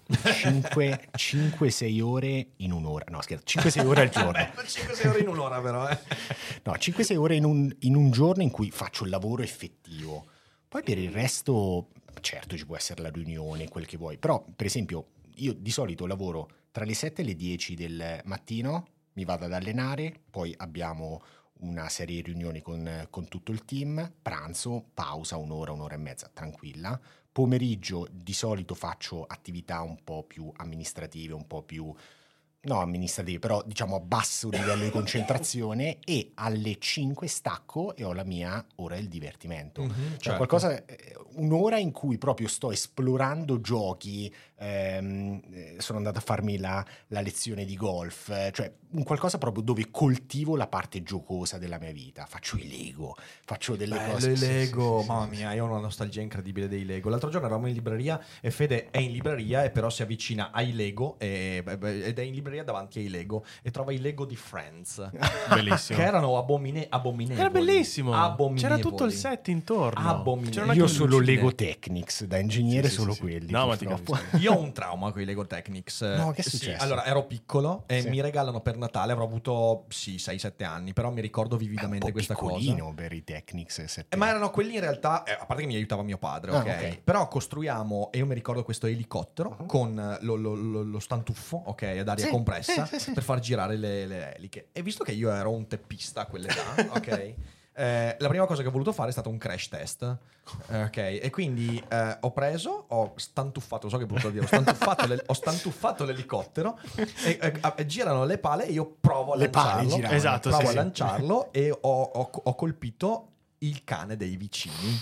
Speaker 3: cinque sei ore in un'ora. No, scherzo, cinque sei ore al giorno.
Speaker 1: cinque sei ore in un'ora però, eh.
Speaker 3: No, cinque sei ore in un, in un giorno in cui faccio il lavoro effettivo. Poi per il resto, certo, ci può essere la riunione, quel che vuoi. Però, per esempio, io di solito lavoro tra le sette e le dieci del mattino, mi vado ad allenare, poi abbiamo una serie di riunioni con, con tutto il team, pranzo, pausa, un'ora, un'ora e mezza, tranquilla. Pomeriggio di solito faccio attività un po' più amministrative, un po' più... no amministrative, però diciamo a basso livello di concentrazione e alle cinque stacco e ho la mia ora del divertimento.
Speaker 1: Mhm,
Speaker 3: Cioè
Speaker 1: certo.
Speaker 3: qualcosa, eh, un'ora in cui proprio sto esplorando giochi, ehm, eh, sono andato a farmi la, la lezione di golf, eh, cioè un qualcosa proprio dove coltivo la parte giocosa della mia vita, faccio i Lego, faccio delle
Speaker 1: Bello,
Speaker 3: cose...
Speaker 1: i
Speaker 3: sì, sì,
Speaker 1: Lego,
Speaker 3: sì, sì,
Speaker 1: mamma
Speaker 3: sì.
Speaker 1: mia, io ho una nostalgia incredibile dei Lego. L'altro giorno eravamo in libreria e Fede è in libreria e però si avvicina ai Lego e, ed è in libreria davanti ai Lego e trova i Lego di Friends
Speaker 2: Bellissimo.
Speaker 1: che erano abomine- abominevoli.
Speaker 2: Era bellissimo.
Speaker 1: Abominevoli.
Speaker 2: C'era tutto il set intorno.
Speaker 1: Abominevoli.
Speaker 2: C'erano
Speaker 3: Io
Speaker 2: anche le
Speaker 3: solo
Speaker 2: lucine.
Speaker 3: Lego Technics, da ingegnere
Speaker 2: Sì, sì,
Speaker 3: solo
Speaker 2: sì, sì.
Speaker 3: quelli.
Speaker 2: No, ma ti
Speaker 3: purtroppo.
Speaker 2: capisco.
Speaker 1: Io ho un trauma con i Lego Technics.
Speaker 3: No, che è
Speaker 1: Sì,
Speaker 3: successo?
Speaker 1: allora, ero piccolo e
Speaker 3: Sì.
Speaker 1: mi regalano per Natale, avrò avuto sì, sei sette anni, però mi ricordo
Speaker 3: Beh, un
Speaker 1: vividamente
Speaker 3: po'
Speaker 1: questa cosa.
Speaker 3: piccolino per i Technics. sette
Speaker 1: Eh, ma
Speaker 3: anni.
Speaker 1: erano quelli in realtà, eh, a parte che mi aiutava mio padre,
Speaker 3: Ah,
Speaker 1: ok?
Speaker 3: ok.
Speaker 1: Però costruiamo, e io mi ricordo questo elicottero
Speaker 3: Uh-huh.
Speaker 1: con eh, lo, lo- lo- lo stantuffo, ok, ad aria
Speaker 3: Sì,
Speaker 1: compressa,
Speaker 3: sì, sì, sì.
Speaker 1: per far girare le, le eliche. E visto che io ero un teppista a quell'età, ok? eh, la prima cosa che ho voluto fare è stato un crash test, eh, ok? E quindi eh, ho preso, ho stantuffato, so che è brutto dire, ho stantuffato, le- ho stantuffato l'elicottero e, e- e girano le pale e io provo a
Speaker 3: Le pale
Speaker 1: lanciarlo.
Speaker 3: giravano.
Speaker 2: Esatto,
Speaker 1: provo
Speaker 2: sì,
Speaker 1: a
Speaker 2: sì.
Speaker 1: lanciarlo e ho, ho- ho colpito il cane dei vicini.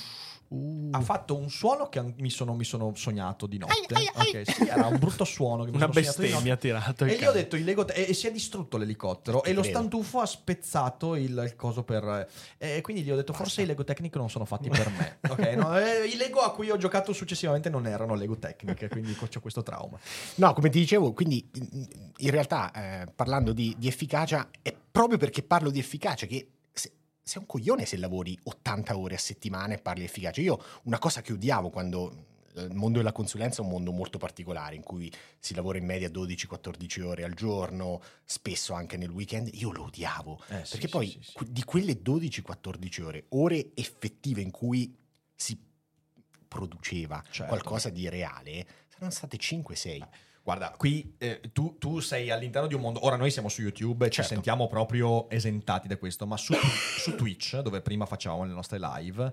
Speaker 3: Uh.
Speaker 1: Ha fatto un suono che mi sono, mi sono sognato di notte.
Speaker 3: Ai, ai, ai.
Speaker 1: Ok, sì, era un brutto suono che mi
Speaker 2: Una
Speaker 1: sono sognato di
Speaker 2: bestemmia
Speaker 1: notte.
Speaker 2: tirato.
Speaker 1: E gli ho detto il Lego te- e, e si è distrutto l'elicottero
Speaker 3: Ti
Speaker 1: e lo
Speaker 3: credo.
Speaker 1: stantufo ha spezzato il, il coso per e quindi gli ho detto
Speaker 3: Basta.
Speaker 1: forse i Lego Technic non sono fatti per me. Ok, no, eh, i Lego a cui ho giocato successivamente non erano Lego Technic, quindi c'ho questo trauma.
Speaker 3: No, come ti dicevo, quindi in realtà eh, parlando di, di efficacia, è proprio perché parlo di efficacia che se, sei un coglione se lavori ottanta ore a settimana e parli di efficacia. Io una cosa che odiavo quando il mondo della consulenza è un mondo molto particolare in cui si lavora in media dodici quattordici ore al giorno, spesso anche nel weekend, io lo odiavo,
Speaker 1: Eh, sì,
Speaker 3: perché
Speaker 1: sì,
Speaker 3: poi
Speaker 1: sì, sì.
Speaker 3: que- di quelle dodici quattordici ore, ore effettive in cui si produceva
Speaker 1: Certo.
Speaker 3: qualcosa di reale, saranno state cinque sei.
Speaker 1: Guarda, qui eh, tu, tu sei all'interno di un mondo. Ora noi siamo su YouTube e ci
Speaker 3: Certo.
Speaker 1: sentiamo proprio esentati da questo, ma su, su Twitch, dove prima facevamo le nostre live,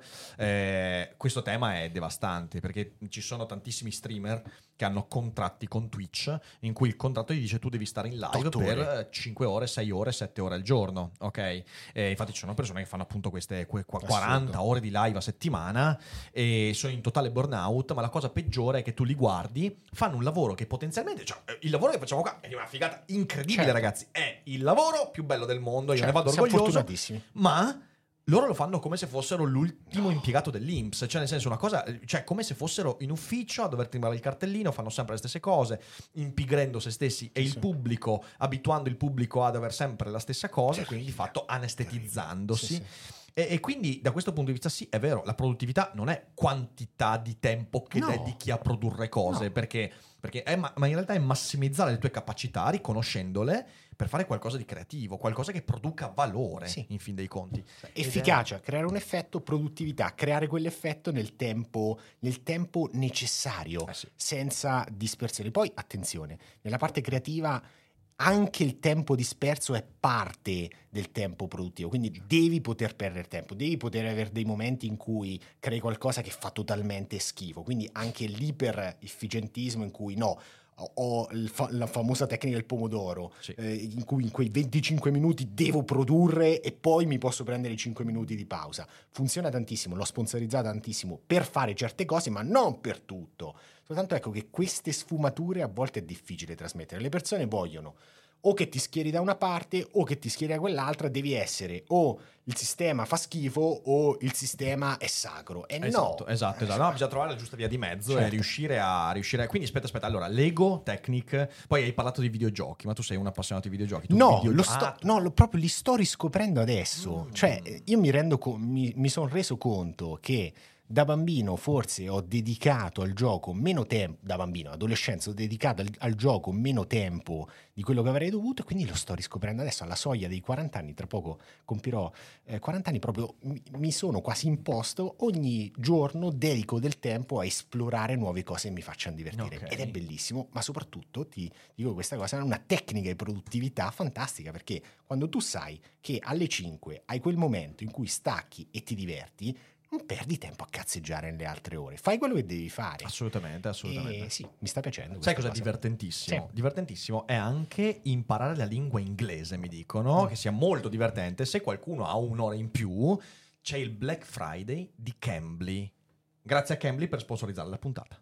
Speaker 1: eh, questo tema è devastante perché ci sono tantissimi streamer che hanno contratti con Twitch in cui il contratto gli dice tu devi stare in live
Speaker 3: Otto
Speaker 1: per
Speaker 3: ore.
Speaker 1: cinque ore, sei ore, sette ore al giorno, ok? E infatti ci sono persone che fanno appunto queste que- qua- quaranta
Speaker 3: Assurdo.
Speaker 1: ore di live a settimana e sono in totale burnout, ma la cosa peggiore è che tu li guardi, fanno un lavoro che potenzialmente, cioè il lavoro che facciamo qua è una figata incredibile,
Speaker 3: Certo.
Speaker 1: ragazzi, è il lavoro più bello del mondo, io
Speaker 3: Certo,
Speaker 1: ne vado
Speaker 3: siamo
Speaker 1: orgoglioso,
Speaker 3: fortunatissimi.
Speaker 1: ma loro lo fanno come se fossero l'ultimo impiegato dell'I N P S, cioè nel senso una cosa, cioè come se fossero in ufficio a dover timbrare il cartellino, fanno sempre le stesse cose, impigrendo se stessi e
Speaker 3: Sì,
Speaker 1: il
Speaker 3: sì.
Speaker 1: pubblico, abituando il pubblico ad aver sempre la stessa cosa, quindi di fatto anestetizzandosi.
Speaker 3: Sì, sì.
Speaker 1: E, e quindi da questo punto di vista sì, è vero, la produttività non è quantità di tempo che
Speaker 3: No.
Speaker 1: dedichi a produrre cose,
Speaker 3: No.
Speaker 1: perché, perché è, ma, ma in realtà è massimizzare le tue capacità, riconoscendole, per fare qualcosa di creativo, qualcosa che produca valore,
Speaker 3: Sì.
Speaker 1: in fin dei conti.
Speaker 3: Efficacia, creare un effetto, produttività, creare quell'effetto nel tempo, nel tempo necessario,
Speaker 1: Eh sì.
Speaker 3: senza dispersione. Poi, attenzione, nella parte creativa anche il tempo disperso è parte del tempo produttivo, quindi devi poter perdere tempo, devi poter avere dei momenti in cui crei qualcosa che fa totalmente schifo, quindi anche l'iper efficientismo in cui no, ho il fa- la famosa tecnica del pomodoro,
Speaker 1: Sì.
Speaker 3: eh, in cui in quei venticinque minuti devo produrre e poi mi posso prendere i cinque minuti di pausa. Funziona tantissimo, l'ho sponsorizzata tantissimo per fare certe cose, ma non per tutto. Soltanto ecco che queste sfumature a volte è difficile trasmettere. Le persone vogliono o che ti schieri da una parte o che ti schieri da quell'altra, devi essere o il sistema fa schifo o il sistema è sacro. E
Speaker 1: Esatto,
Speaker 3: no.
Speaker 1: esatto, esatto. No, bisogna trovare la giusta via di mezzo e
Speaker 3: Certo.
Speaker 1: riuscire a riuscire a... Quindi aspetta, aspetta. Allora, Lego Technic, poi hai parlato di videogiochi, ma tu sei un appassionato di videogiochi. Tu
Speaker 3: No,
Speaker 1: video-
Speaker 3: lo sto,
Speaker 1: Ah,
Speaker 3: no, lo- proprio li sto riscoprendo adesso.
Speaker 1: Mm.
Speaker 3: Cioè, io mi rendo co- mi, mi sono reso conto che da bambino forse ho dedicato al gioco meno tempo, da bambino, adolescenza, ho dedicato al, al gioco meno tempo di quello che avrei dovuto e quindi lo sto riscoprendo adesso alla soglia dei quaranta anni, tra poco compirò eh, quaranta anni, proprio mi, mi sono quasi imposto, ogni giorno dedico del tempo a esplorare nuove cose che mi facciano divertire
Speaker 1: Ok.
Speaker 3: ed è bellissimo, ma soprattutto ti dico questa cosa, è una tecnica di produttività fantastica perché quando tu sai che alle cinque hai quel momento in cui stacchi e ti diverti, non perdi tempo a cazzeggiare nelle altre ore, fai quello che devi fare.
Speaker 1: assolutamente, assolutamente.
Speaker 3: E sì, mi sta piacendo.
Speaker 1: Sai
Speaker 3: questa
Speaker 1: cosa è
Speaker 3: cosa.
Speaker 1: divertentissimo?
Speaker 3: Sì.
Speaker 1: Divertentissimo è anche imparare la lingua inglese, mi dicono,
Speaker 3: Mm.
Speaker 1: che sia molto divertente. Se qualcuno ha un'ora in più, c'è il Black Friday di Cambly. Grazie a Cambly per sponsorizzare la puntata.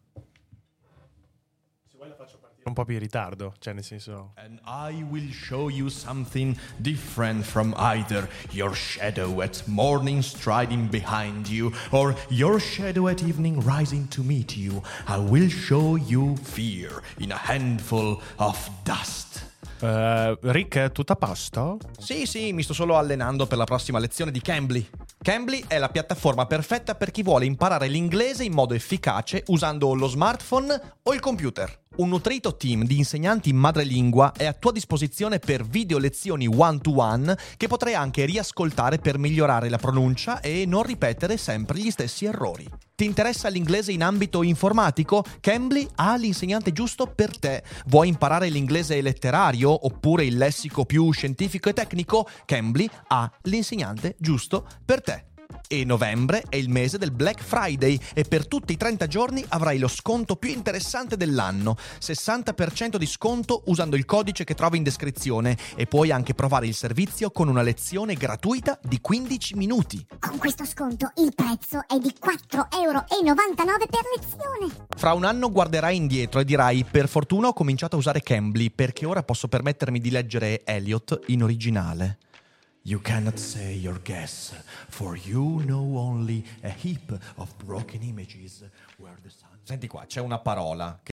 Speaker 2: Se vuoi la faccio partire un po' più in ritardo, cioè nel senso...
Speaker 1: And I will show you something different from either your shadow at morning striding behind you or your shadow at evening rising to meet you. I will show you fear in a handful of dust.
Speaker 2: Uh, Rick, tutto a posto?
Speaker 1: Sì, sì, mi sto solo allenando per la prossima lezione di Cambly. Cambly è la piattaforma perfetta per chi vuole imparare l'inglese in modo efficace usando lo smartphone o il computer. Un nutrito team di insegnanti in madrelingua è a tua disposizione per video lezioni one-to-one che potrai anche riascoltare per migliorare la pronuncia e non ripetere sempre gli stessi errori. Ti interessa l'inglese in ambito informatico? Cambly ha l'insegnante giusto per te. Vuoi imparare l'inglese letterario oppure il lessico più scientifico e tecnico? Cambly ha l'insegnante giusto per te. E novembre è il mese del Black Friday e per tutti i trenta giorni avrai lo sconto più interessante dell'anno, sessanta per cento di sconto usando il codice che trovi in descrizione e puoi anche provare il servizio con una lezione gratuita di quindici minuti.
Speaker 5: Con questo sconto il prezzo è di quattro virgola novantanove euro per lezione.
Speaker 1: Fra un anno guarderai indietro e dirai: per fortuna ho cominciato a usare Cambly perché ora posso permettermi di leggere Eliot in originale. You cannot say your guess, for you know only a heap of broken images where the sun... Senti qua, c'è una parola che...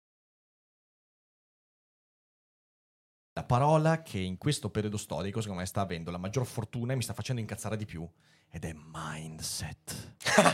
Speaker 1: La parola che in questo periodo storico, secondo me, sta avendo la maggior fortuna e mi sta facendo incazzare di più, ed è mindset.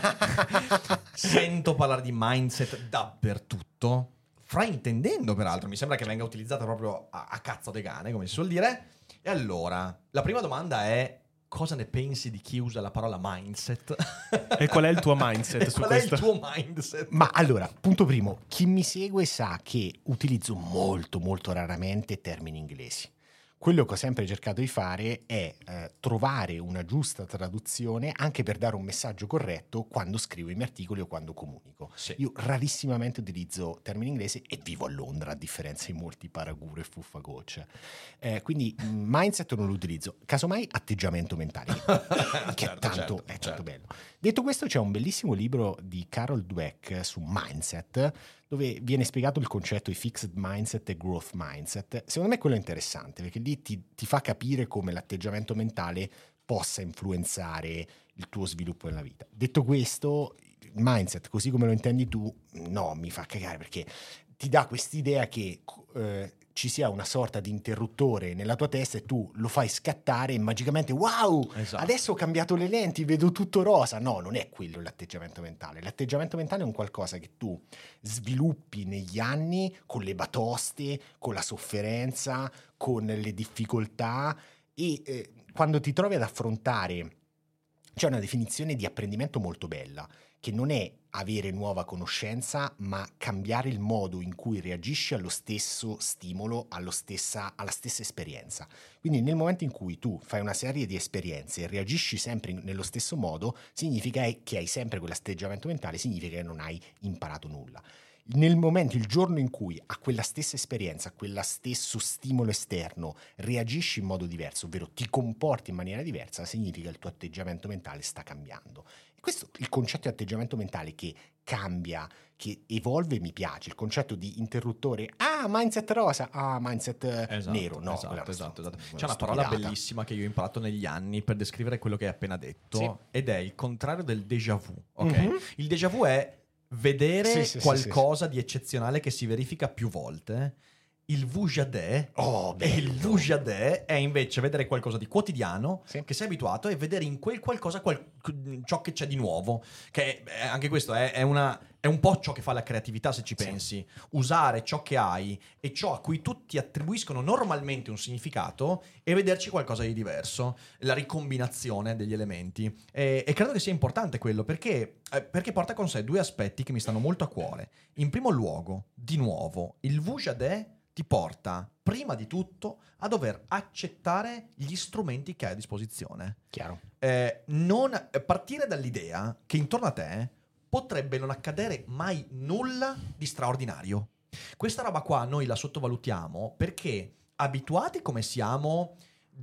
Speaker 1: Sento parlare di mindset dappertutto, fraintendendo peraltro, mi sembra che venga utilizzata proprio a, a cazzo de cane, come si suol dire. E allora, la prima domanda è: cosa ne pensi di chi usa la parola mindset?
Speaker 2: E qual è il tuo mindset su
Speaker 1: qual
Speaker 2: questo?
Speaker 1: è il tuo mindset?
Speaker 3: Ma allora, punto primo, chi mi segue sa che utilizzo molto molto raramente termini inglesi. Quello che ho sempre cercato di fare è eh, trovare una giusta traduzione anche per dare un messaggio corretto quando scrivo i miei articoli o quando comunico.
Speaker 1: Sì.
Speaker 3: Io rarissimamente utilizzo termini inglesi e vivo a Londra, a differenza di molti paraguru e fuffagoccia. Eh, quindi mindset non lo utilizzo, casomai atteggiamento mentale, che
Speaker 1: Certo,
Speaker 3: è tanto,
Speaker 1: certo,
Speaker 3: è tanto
Speaker 1: certo.
Speaker 3: bello. Detto questo, c'è un bellissimo libro di Carol Dweck su mindset, dove viene spiegato il concetto di fixed mindset e growth mindset. Secondo me quello è interessante, perché lì ti, ti fa capire come l'atteggiamento mentale possa influenzare il tuo sviluppo nella vita. Detto questo, il mindset, così come lo intendi tu, no, mi fa cagare, perché ti dà quest'idea che eh, ci sia una sorta di interruttore nella tua testa e tu lo fai scattare e magicamente wow,
Speaker 1: Esatto.
Speaker 3: adesso ho cambiato le lenti, vedo tutto rosa. No, non è quello l'atteggiamento mentale. L'atteggiamento mentale è un qualcosa che tu sviluppi negli anni con le batoste, con la sofferenza, con le difficoltà e eh, quando ti trovi ad affrontare, c'è una definizione di apprendimento molto bella, che non è avere nuova conoscenza, ma cambiare il modo in cui reagisci allo stesso stimolo, allo stessa, alla stessa esperienza. Quindi nel momento in cui tu fai una serie di esperienze e reagisci sempre in, nello stesso modo, significa che hai sempre quell'atteggiamento mentale, significa che non hai imparato nulla. Nel momento, il giorno in cui a quella stessa esperienza, a quello stesso stimolo esterno reagisci in modo diverso, ovvero ti comporti in maniera diversa, significa che il tuo atteggiamento mentale sta cambiando. E questo, il concetto di atteggiamento mentale che cambia, che evolve, mi piace. Il concetto di interruttore, ah, mindset rosa, ah, mindset
Speaker 1: Esatto,
Speaker 3: nero. No,
Speaker 1: esatto,
Speaker 3: quella-
Speaker 1: esatto, esatto.
Speaker 3: quella
Speaker 1: C'è una parola
Speaker 3: stupidata.
Speaker 1: bellissima che io ho imparato negli anni per descrivere quello che hai appena detto,
Speaker 3: Sì.
Speaker 1: ed è il contrario del déjà vu. Ok?
Speaker 3: Mhm.
Speaker 1: Il déjà vu è vedere
Speaker 3: Sì, sì, sì,
Speaker 1: qualcosa di eccezionale che si verifica più volte. Il vujadè
Speaker 3: Oh,
Speaker 1: e il
Speaker 3: bello.
Speaker 1: vujadè è invece vedere qualcosa di quotidiano
Speaker 3: Sì.
Speaker 1: che sei abituato e vedere in quel qualcosa qual- ciò che c'è di nuovo, che è- anche questo è, è una è un po' ciò che fa la creatività, se ci
Speaker 3: Sì.
Speaker 1: pensi. Usare ciò che hai e ciò a cui tutti attribuiscono normalmente un significato e vederci qualcosa di diverso, la ricombinazione degli elementi. E, e credo che sia importante quello perché, eh, perché porta con sé due aspetti che mi stanno molto a cuore. In primo luogo, di nuovo, il vujadè ti porta prima di tutto a dover accettare gli strumenti che hai a disposizione.
Speaker 3: Chiaro.
Speaker 1: Eh, non eh, partire dall'idea che intorno a te potrebbe non accadere mai nulla di straordinario. Questa roba qua noi la sottovalutiamo perché abituati come siamo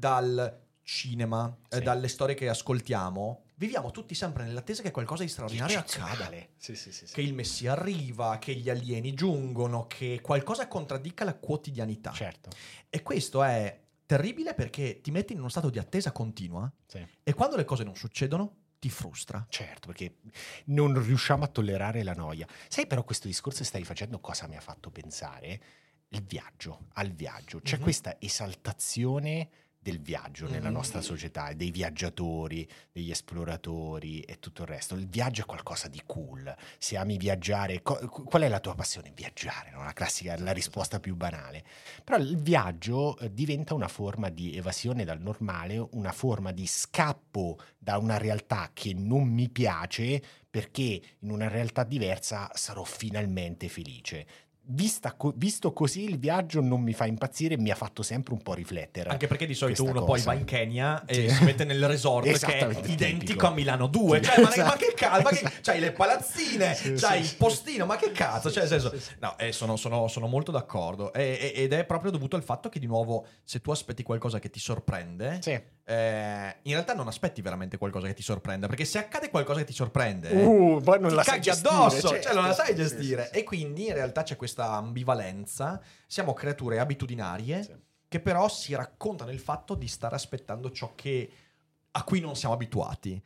Speaker 1: dal cinema, eh,
Speaker 3: Sì.
Speaker 1: dalle storie che ascoltiamo, viviamo tutti sempre nell'attesa che qualcosa di straordinario accada.
Speaker 3: Eccezionale. Sì, sì, sì, sì.
Speaker 1: Che il Messia arriva, che gli alieni giungono, che qualcosa contraddica la quotidianità.
Speaker 3: Certo.
Speaker 1: E questo è terribile perché ti metti in uno stato di attesa continua
Speaker 3: Sì.
Speaker 1: e quando le cose non succedono ti frustra.
Speaker 3: Certo, perché non riusciamo a tollerare la noia. Sai, però questo discorso che stai facendo cosa mi ha fatto pensare? Il viaggio, al viaggio. C'è
Speaker 1: Mhm.
Speaker 3: questa esaltazione del viaggio nella
Speaker 1: Mhm.
Speaker 3: nostra società, dei viaggiatori, degli esploratori e tutto il resto. Il viaggio è qualcosa di cool. Se ami viaggiare, co- qual è la tua passione? Viaggiare, no? La classica, la risposta più banale. Però il viaggio eh, diventa una forma di evasione dal normale, una forma di scappo da una realtà che non mi piace, perché in una realtà diversa sarò finalmente felice. vista co- visto così il viaggio non mi fa impazzire, mi ha fatto sempre un po' riflettere.
Speaker 2: Anche perché di solito uno
Speaker 3: cosa.
Speaker 2: poi va in Kenya e
Speaker 3: Sì.
Speaker 2: si mette nel resort che è
Speaker 3: Esattamente,
Speaker 2: identico
Speaker 3: tipico.
Speaker 2: a Milano due.
Speaker 3: Sì,
Speaker 2: Cioè, ma,
Speaker 3: esatto.
Speaker 2: ma che cazzo? Ma che, c'hai le palazzine,
Speaker 3: Sì,
Speaker 2: c'hai
Speaker 3: sì,
Speaker 2: il postino, ma che cazzo?
Speaker 3: sì,
Speaker 2: Cioè, nel
Speaker 3: sì,
Speaker 2: senso,
Speaker 3: sì, sì.
Speaker 2: no, eh, sono, sono, sono molto d'accordo. E- e- ed è proprio dovuto al fatto che, di nuovo, se tu aspetti qualcosa che ti sorprende,
Speaker 3: Sì.
Speaker 2: eh, in realtà non aspetti veramente qualcosa che ti sorprenda. Perché se accade qualcosa che ti sorprende,
Speaker 3: Uh, poi non
Speaker 2: ti
Speaker 3: la sai
Speaker 2: caghi
Speaker 3: gestire,
Speaker 2: addosso,
Speaker 3: certo.
Speaker 2: cioè non la sai
Speaker 3: Sì,
Speaker 2: gestire.
Speaker 3: sì, sì.
Speaker 2: E quindi in realtà c'è questa ambivalenza. Siamo creature abitudinarie
Speaker 3: Sì.
Speaker 2: che però si raccontano il fatto di stare aspettando ciò che a cui non siamo abituati.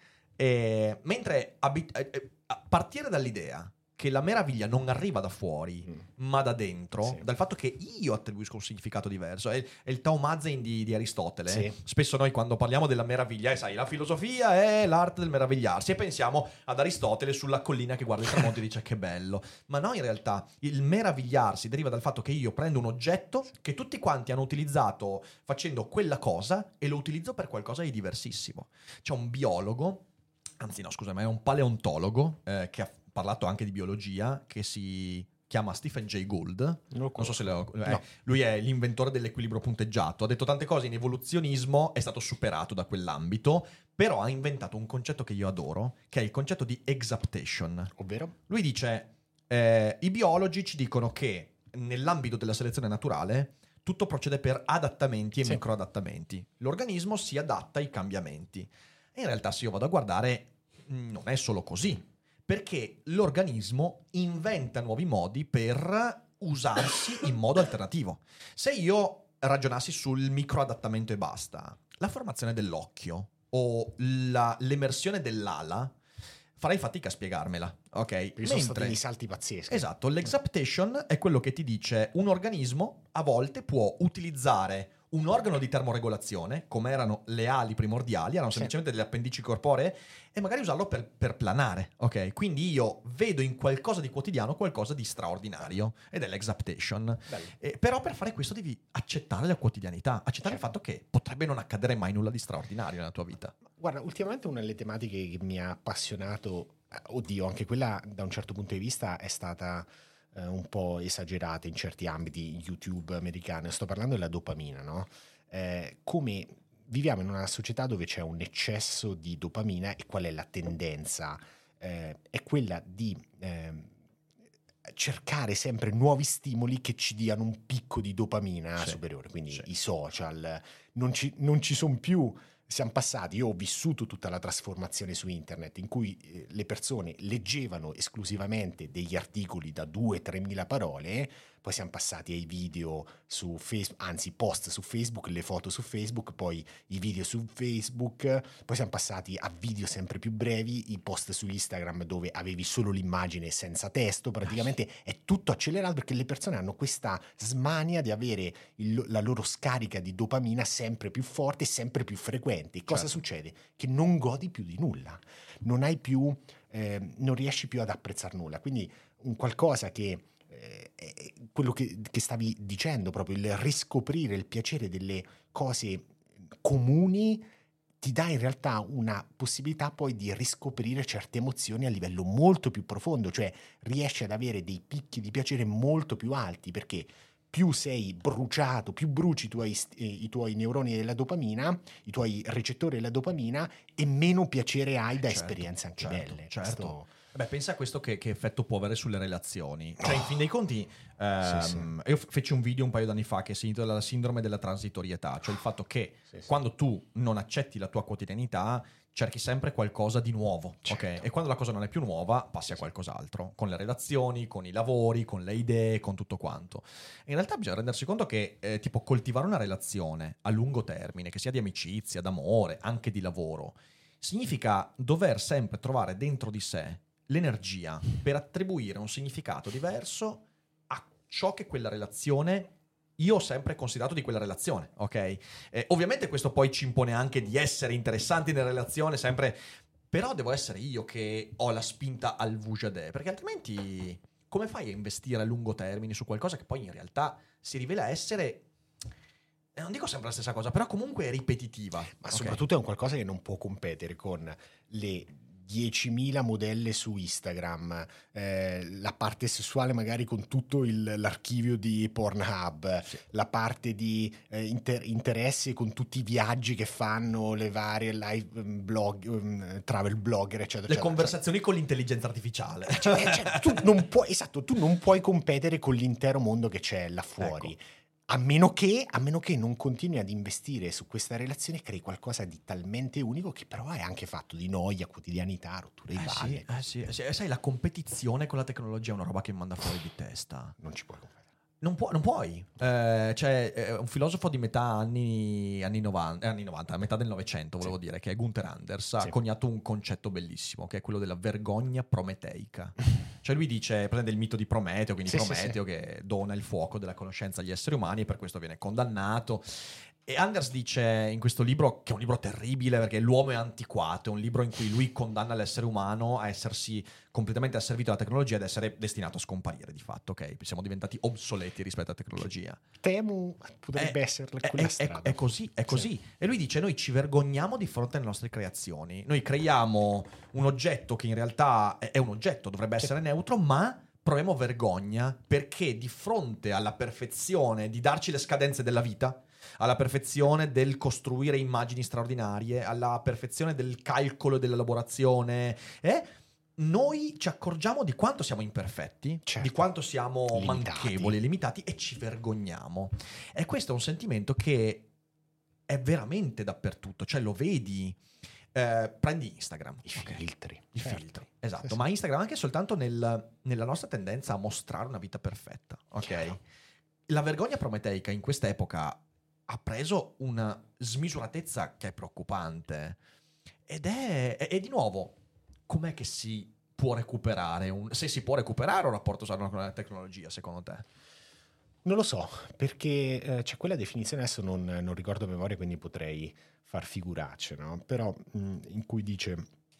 Speaker 2: E, mentre abit- eh, eh, a partire dall'idea che la meraviglia non arriva da fuori,
Speaker 3: Mm.
Speaker 2: ma da dentro,
Speaker 3: Sì.
Speaker 2: dal fatto che io attribuisco un significato diverso. È, è il Taumazen di, di Aristotele.
Speaker 3: Sì.
Speaker 2: Spesso noi, quando parliamo della meraviglia, eh, sai, la filosofia è l'arte del meravigliarsi, e pensiamo ad Aristotele sulla collina che guarda il tramonto e dice che bello. Ma no, in realtà il meravigliarsi deriva dal fatto che io prendo un oggetto che tutti quanti hanno utilizzato facendo quella cosa e lo utilizzo per qualcosa di diversissimo. C'è un biologo, anzi no, scusa, ma è un paleontologo eh, che ha parlato anche di biologia, che si chiama Stephen Jay Gould. Non so se lo, eh,
Speaker 3: No.
Speaker 2: lui è l'inventore dell'equilibrio punteggiato. Ha detto tante cose in evoluzionismo, è stato superato da quell'ambito, però ha inventato un concetto che io adoro, che è il concetto di exaptation.
Speaker 3: Ovvero?
Speaker 2: Lui dice, eh, i biologi ci dicono che nell'ambito della selezione naturale tutto procede per adattamenti e
Speaker 3: Sì.
Speaker 2: microadattamenti. L'organismo si adatta ai cambiamenti. E in realtà, se io vado a guardare, mh, non è solo così, perché l'organismo inventa nuovi modi per usarsi in modo alternativo. Se io ragionassi sul microadattamento e basta, la formazione dell'occhio o la- l'emersione dell'ala, farei fatica a spiegarmela, ok?
Speaker 3: Perché sono stati dei salti pazzeschi.
Speaker 2: Esatto, l'exaptation è quello che ti dice un organismo a volte può utilizzare un organo di termoregolazione, come erano le ali primordiali, erano
Speaker 3: Sì.
Speaker 2: semplicemente delle appendici corporee, e magari usarlo per, per planare, ok? Quindi io vedo in qualcosa di quotidiano qualcosa di straordinario, ed è l'exaptation.
Speaker 3: Bello.
Speaker 2: Eh, però per fare questo devi accettare la quotidianità, accettare
Speaker 3: Certo.
Speaker 2: il fatto che potrebbe non accadere mai nulla di straordinario nella tua vita.
Speaker 3: Guarda, ultimamente una delle tematiche che mi ha appassionato, eh, oddio, anche quella da un certo punto di vista è stata eh, un po' esagerata in certi ambiti YouTube americane. Sto parlando della dopamina, no? Eh, come viviamo in una società dove c'è un eccesso di dopamina, e qual è la tendenza? Eh, è quella di ehm, cercare sempre nuovi stimoli che ci diano un picco di dopamina
Speaker 2: Sì,
Speaker 3: superiore, quindi
Speaker 2: sì.
Speaker 3: i social, non ci, non ci sono più. Siamo passati, io ho vissuto tutta la trasformazione su internet in cui eh, le persone leggevano esclusivamente degli articoli da due tre mila parole, poi siamo passati ai video su Facebook, anzi post su Facebook, le foto su Facebook, poi i video su Facebook, poi siamo passati a video sempre più brevi, i post su Instagram dove avevi solo l'immagine senza testo, praticamente è tutto accelerato perché le persone hanno questa smania di avere il- la loro scarica di dopamina sempre più forte e sempre più frequente. Cosa
Speaker 2: Certo.
Speaker 3: succede? Che non godi più di nulla, non hai più, eh, non riesci più ad apprezzare nulla, quindi un qualcosa che eh, è quello che, che stavi dicendo, proprio il riscoprire il piacere delle cose comuni ti dà in realtà una possibilità poi di riscoprire certe emozioni a livello molto più profondo, cioè riesci ad avere dei picchi di piacere molto più alti, perché più sei bruciato, più bruci i tuoi, eh, i tuoi neuroni della dopamina, i tuoi recettori della dopamina, e meno piacere hai da
Speaker 2: Certo,
Speaker 3: esperienze anche
Speaker 2: certo,
Speaker 3: belle.
Speaker 2: certo.
Speaker 3: Questo-
Speaker 2: Beh, pensa a questo che, che effetto può avere sulle relazioni. Cioè, in fin dei conti, ehm,
Speaker 3: Sì, sì.
Speaker 2: io f- feci un video un paio d'anni fa che si intitola La sindrome della transitorietà, cioè il fatto che
Speaker 3: Sì, sì.
Speaker 2: quando tu non accetti la tua quotidianità, cerchi sempre qualcosa di nuovo,
Speaker 3: Certo.
Speaker 2: ok? E quando la cosa non è più nuova, passi a qualcos'altro, con le relazioni, con i lavori, con le idee, con tutto quanto. In realtà bisogna rendersi conto che, eh, tipo, coltivare una relazione a lungo termine, che sia di amicizia, d'amore, anche di lavoro, significa dover sempre trovare dentro di sé l'energia per attribuire un significato diverso a ciò che quella relazione io ho sempre considerato di quella relazione, ok? Eh, ovviamente questo poi ci impone anche di essere interessanti nella relazione, sempre, però devo essere io che ho la spinta al vujadè, perché altrimenti come fai a investire a lungo termine su qualcosa che poi in realtà si rivela essere, eh, non dico sempre la stessa cosa, però comunque è ripetitiva.
Speaker 3: Ma
Speaker 2: ok?
Speaker 3: soprattutto è un qualcosa che non può competere con le diecimila modelle su Instagram, eh, la parte sessuale magari con tutto il, l'archivio di Pornhub, sì. la parte di eh, inter- interessi con tutti i viaggi che fanno le varie live um, blog, um, travel blogger, eccetera.
Speaker 2: Le
Speaker 3: eccetera,
Speaker 2: conversazioni eccetera. Con l'intelligenza artificiale.
Speaker 3: Cioè, cioè, tu non puoi, esatto, tu non puoi competere con l'intero mondo che c'è là fuori. Ecco. A meno che, a meno che non continui ad investire su questa relazione e crei qualcosa di talmente unico che però è anche fatto di noia, quotidianità, rotture di
Speaker 2: eh
Speaker 3: palle.
Speaker 2: Sì, eh sì, eh sì, sai, la competizione con la tecnologia è una roba che mi manda fuori di testa.
Speaker 3: Non ci puoi competere.
Speaker 2: Non, pu- non puoi. Eh, c'è eh, un filosofo di metà anni, anni, novanta, eh, anni novanta, metà del Novecento, volevo sì. dire, che è Gunther Anders, ha sì. coniato un concetto bellissimo, che è quello della vergogna prometeica. Cioè lui dice, prende il mito di Prometeo, quindi sì, Prometeo sì, sì. che dona il fuoco della conoscenza agli esseri umani e per questo viene condannato. E Anders dice in questo libro, che è un libro terribile perché l'uomo è antiquato, è un libro in cui lui condanna l'essere umano a essersi completamente asservito alla tecnologia ed essere destinato a scomparire di fatto, ok? Siamo diventati obsoleti rispetto alla tecnologia.
Speaker 3: Temo potrebbe
Speaker 2: è,
Speaker 3: essere
Speaker 2: è,
Speaker 3: quella
Speaker 2: è,
Speaker 3: strada.
Speaker 2: È, è così, è così. Sì. E lui dice, noi ci vergogniamo di fronte alle nostre creazioni. Noi creiamo un oggetto che in realtà è, è un oggetto, dovrebbe essere sì. neutro, ma proviamo vergogna perché di fronte alla perfezione di darci le scadenze della vita, alla perfezione del costruire immagini straordinarie, alla perfezione del calcolo e dell'elaborazione, eh? Noi ci accorgiamo di quanto siamo imperfetti, certo. di quanto siamo limitati. manchevoli, limitati e ci vergogniamo. E questo è un sentimento che è veramente dappertutto, cioè lo vedi. Eh, prendi Instagram,
Speaker 3: i okay. filtri,
Speaker 2: i
Speaker 3: certo.
Speaker 2: filtri, esatto,
Speaker 3: sì,
Speaker 2: ma
Speaker 3: sì.
Speaker 2: Instagram anche soltanto nel, nella nostra tendenza a mostrare una vita perfetta, ok?
Speaker 3: Chiaro.
Speaker 2: La vergogna prometeica in quest'epoca ha preso una smisuratezza che è preoccupante ed è, è, è di nuovo, com'è che si può recuperare, un, se si può recuperare un rapporto sano con la tecnologia, secondo te?
Speaker 3: Non lo so, perché eh, c'è quella definizione, adesso non, non ricordo a memoria, quindi potrei far figuracce, no? Però mh, in cui dice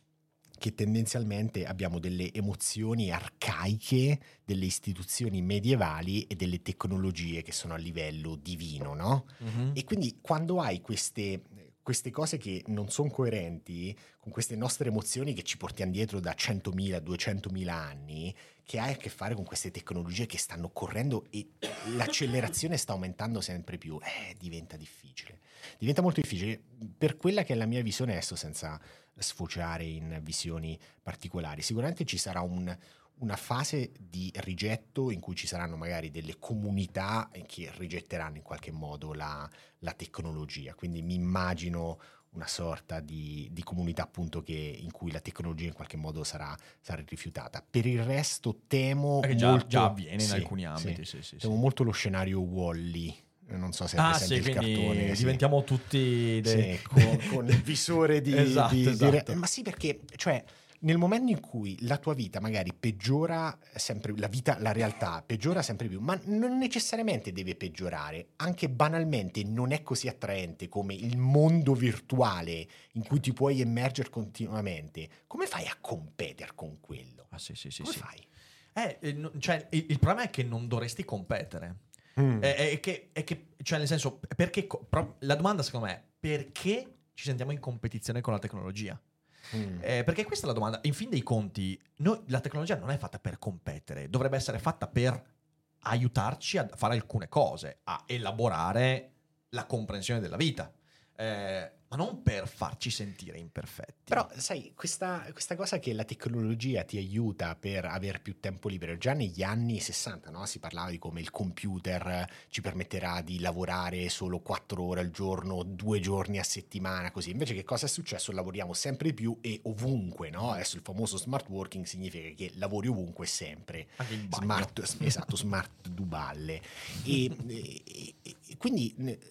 Speaker 3: che tendenzialmente abbiamo delle emozioni arcaiche delle istituzioni medievali e delle tecnologie che sono a livello divino, no? Mm-hmm. E quindi quando hai queste, queste cose che non sono coerenti con queste nostre emozioni che ci portiamo dietro da centomila, duecentomila anni, che hai a che fare con queste tecnologie che stanno correndo e l'accelerazione sta aumentando sempre più, eh, diventa difficile. Diventa molto difficile. Per quella che è la mia visione, adesso senza sfociare in visioni particolari, sicuramente ci sarà un, una fase di rigetto in cui ci saranno magari delle comunità che rigetteranno in qualche modo la, la tecnologia, quindi mi immagino una sorta di, di comunità appunto che, in cui la tecnologia in qualche modo sarà, sarà rifiutata. Per il resto temo
Speaker 2: Perché già,
Speaker 3: molto,
Speaker 2: già avviene in
Speaker 3: sì,
Speaker 2: alcuni ambiti
Speaker 3: sì,
Speaker 2: sì, sì,
Speaker 3: temo
Speaker 2: sì.
Speaker 3: molto lo scenario Wall-E. Non so se è
Speaker 2: ah,
Speaker 3: presente
Speaker 2: sì,
Speaker 3: il cartone.
Speaker 2: Diventiamo
Speaker 3: sì.
Speaker 2: tutti dei...
Speaker 3: sì, con, con il visore di,
Speaker 2: esatto,
Speaker 3: di,
Speaker 2: esatto.
Speaker 3: di... Ma sì, perché cioè nel momento in cui la tua vita magari peggiora sempre, la vita, la realtà peggiora sempre più, ma non necessariamente deve peggiorare, anche banalmente non è così attraente come il mondo virtuale in cui ti puoi immergere continuamente, come fai a competere con quello?
Speaker 2: Ah, sì, sì, sì,
Speaker 3: come
Speaker 2: sì.
Speaker 3: fai?
Speaker 2: Eh, cioè, il, il problema è che non dovresti competere. Mm. È, è, che, è che, cioè nel senso, perché la domanda secondo me è perché ci sentiamo in competizione con la tecnologia? Mm. Eh, perché questa è la domanda. In fin dei conti, noi, la tecnologia non è fatta per competere, dovrebbe essere fatta per aiutarci a fare alcune cose, a elaborare la comprensione della vita, eh, ma non per farci sentire imperfetti.
Speaker 3: Però sai, questa, questa cosa che la tecnologia ti aiuta per avere più tempo libero, già negli anni sessanta, no? Si parlava di come il computer ci permetterà di lavorare solo quattro ore al giorno, due giorni a settimana, così. Invece che cosa è successo? Lavoriamo sempre di più e ovunque, no? Adesso il famoso smart working significa che lavori ovunque sempre.
Speaker 2: Anche in bagno.
Speaker 3: Smart, esatto, smart duballe. E, e, e quindi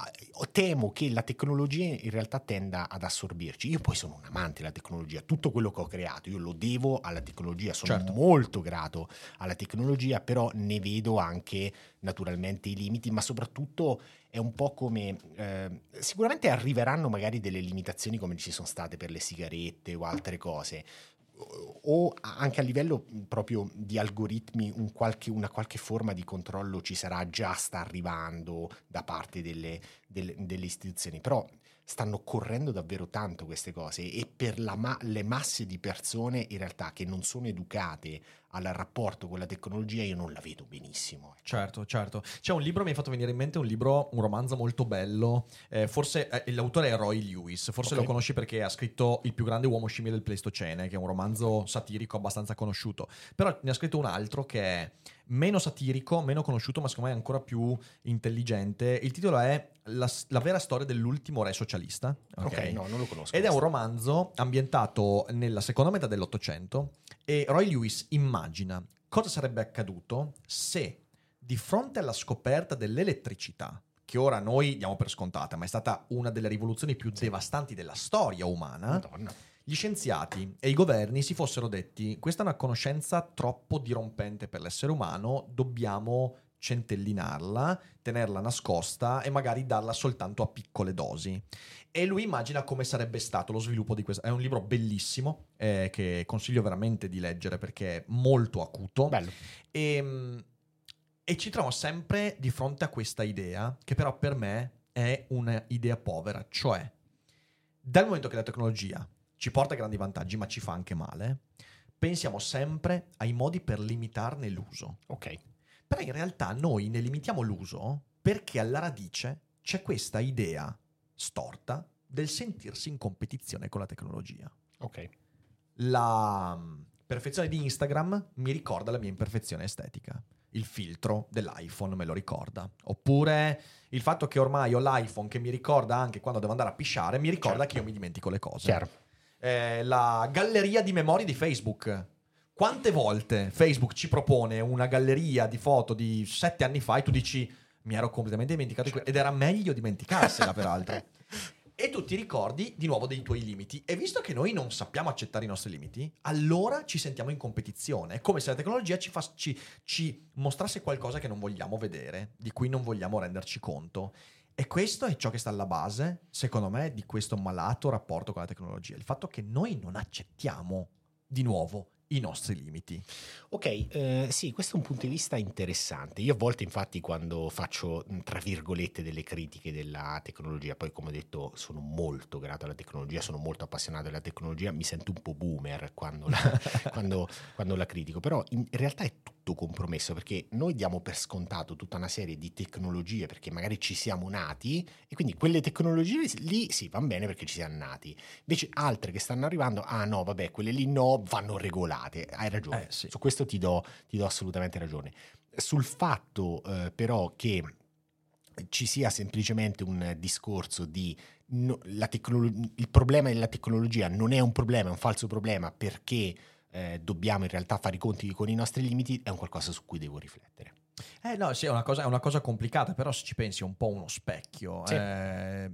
Speaker 3: temo che la tecnologia in realtà tenda ad assorbirci. Io poi sono un amante della tecnologia, tutto quello che ho creato io lo devo alla tecnologia, sono
Speaker 2: certo.
Speaker 3: molto grato alla tecnologia, però ne vedo anche naturalmente i limiti, ma soprattutto è un po' come eh, sicuramente arriveranno magari delle limitazioni come ci sono state per le sigarette o altre cose, o anche a livello proprio di algoritmi un qualche, una qualche forma di controllo ci sarà, già sta arrivando da parte delle, delle, delle istituzioni, però stanno correndo davvero tanto queste cose, e per la ma- le masse di persone in realtà che non sono educate al rapporto con la tecnologia io non la vedo benissimo.
Speaker 2: Certo, certo. C'è un libro, mi hai fatto venire in mente un libro, un romanzo molto bello, eh, forse eh, l'autore è Roy Lewis, forse
Speaker 3: Ok.
Speaker 2: lo conosci perché ha scritto Il più grande uomo scimmia del Pleistocene, che è un romanzo satirico abbastanza conosciuto, però ne ha scritto un altro che è meno satirico, meno conosciuto, ma secondo me è ancora più intelligente. Il titolo è La, la vera storia dell'ultimo re socialista.
Speaker 3: Ok, no, non lo conosco.
Speaker 2: Ed è un romanzo ambientato nella seconda metà dell'Ottocento e Roy Lewis immagina cosa sarebbe accaduto se di fronte alla scoperta dell'elettricità, che ora noi diamo per scontata, ma è stata una delle rivoluzioni più devastanti della storia umana,
Speaker 3: Madonna.
Speaker 2: gli scienziati e i governi si fossero detti: questa è una conoscenza troppo dirompente per l'essere umano, dobbiamo centellinarla, tenerla nascosta e magari darla soltanto a piccole dosi. E lui immagina come sarebbe stato lo sviluppo di questo. È un libro bellissimo eh, che consiglio veramente di leggere perché è molto acuto.
Speaker 3: Bello.
Speaker 2: E, e ci troviamo sempre di fronte a questa idea, che però per me è un'idea povera, cioè dal momento che la tecnologia ci porta grandi vantaggi ma ci fa anche male, pensiamo sempre ai modi per limitarne l'uso.
Speaker 3: Ok.
Speaker 2: Però in realtà noi ne limitiamo l'uso perché alla radice c'è questa idea storta del sentirsi in competizione con la tecnologia.
Speaker 3: Ok.
Speaker 2: La mm, perfezione di Instagram mi ricorda la mia imperfezione estetica. Il filtro dell'iPhone me lo ricorda. Oppure il fatto che ormai ho l'iPhone che mi ricorda anche quando devo andare a pisciare, mi ricorda
Speaker 3: Certo.
Speaker 2: che io mi dimentico le cose.
Speaker 3: Chiaro.
Speaker 2: Eh, la galleria di memorie di Facebook. Quante volte Facebook ci propone una galleria di foto di sette anni fa e tu dici mi ero completamente dimenticato,
Speaker 3: Certo.
Speaker 2: ed era meglio dimenticarsela peraltro. E tu ti ricordi di nuovo dei tuoi limiti, e visto che noi non sappiamo accettare i nostri limiti, allora ci sentiamo in competizione. È come se la tecnologia ci, fa, ci, ci mostrasse qualcosa che non vogliamo vedere, di cui non vogliamo renderci conto. E questo è ciò che sta alla base, secondo me, di questo malato rapporto con la tecnologia. Il fatto che noi non accettiamo di nuovo i nostri limiti.
Speaker 3: Ok, eh, sì, questo è un punto di vista interessante. Io a volte infatti quando faccio tra virgolette delle critiche della tecnologia, poi come ho detto sono molto grato alla tecnologia, sono molto appassionato della tecnologia, mi sento un po' boomer quando la, quando, quando la critico, però in realtà è tutto compromesso, perché noi diamo per scontato tutta una serie di tecnologie perché magari ci siamo nati, e quindi quelle tecnologie lì sì, vanno bene perché ci siamo nati, invece altre che stanno arrivando, ah no vabbè, quelle lì no, vanno regolate. Hai ragione,
Speaker 2: Eh, sì.
Speaker 3: su questo ti do, ti do assolutamente ragione. Sul fatto eh, però che ci sia semplicemente un discorso di no, la tecnolo- il problema della tecnologia non è un problema, è un falso problema perché eh, dobbiamo in realtà fare i conti con i nostri limiti, è un qualcosa su cui devo riflettere.
Speaker 2: Eh no, sì, è una cosa, è una cosa complicata, però se ci pensi è un po' uno specchio.
Speaker 3: Sì.
Speaker 2: Eh,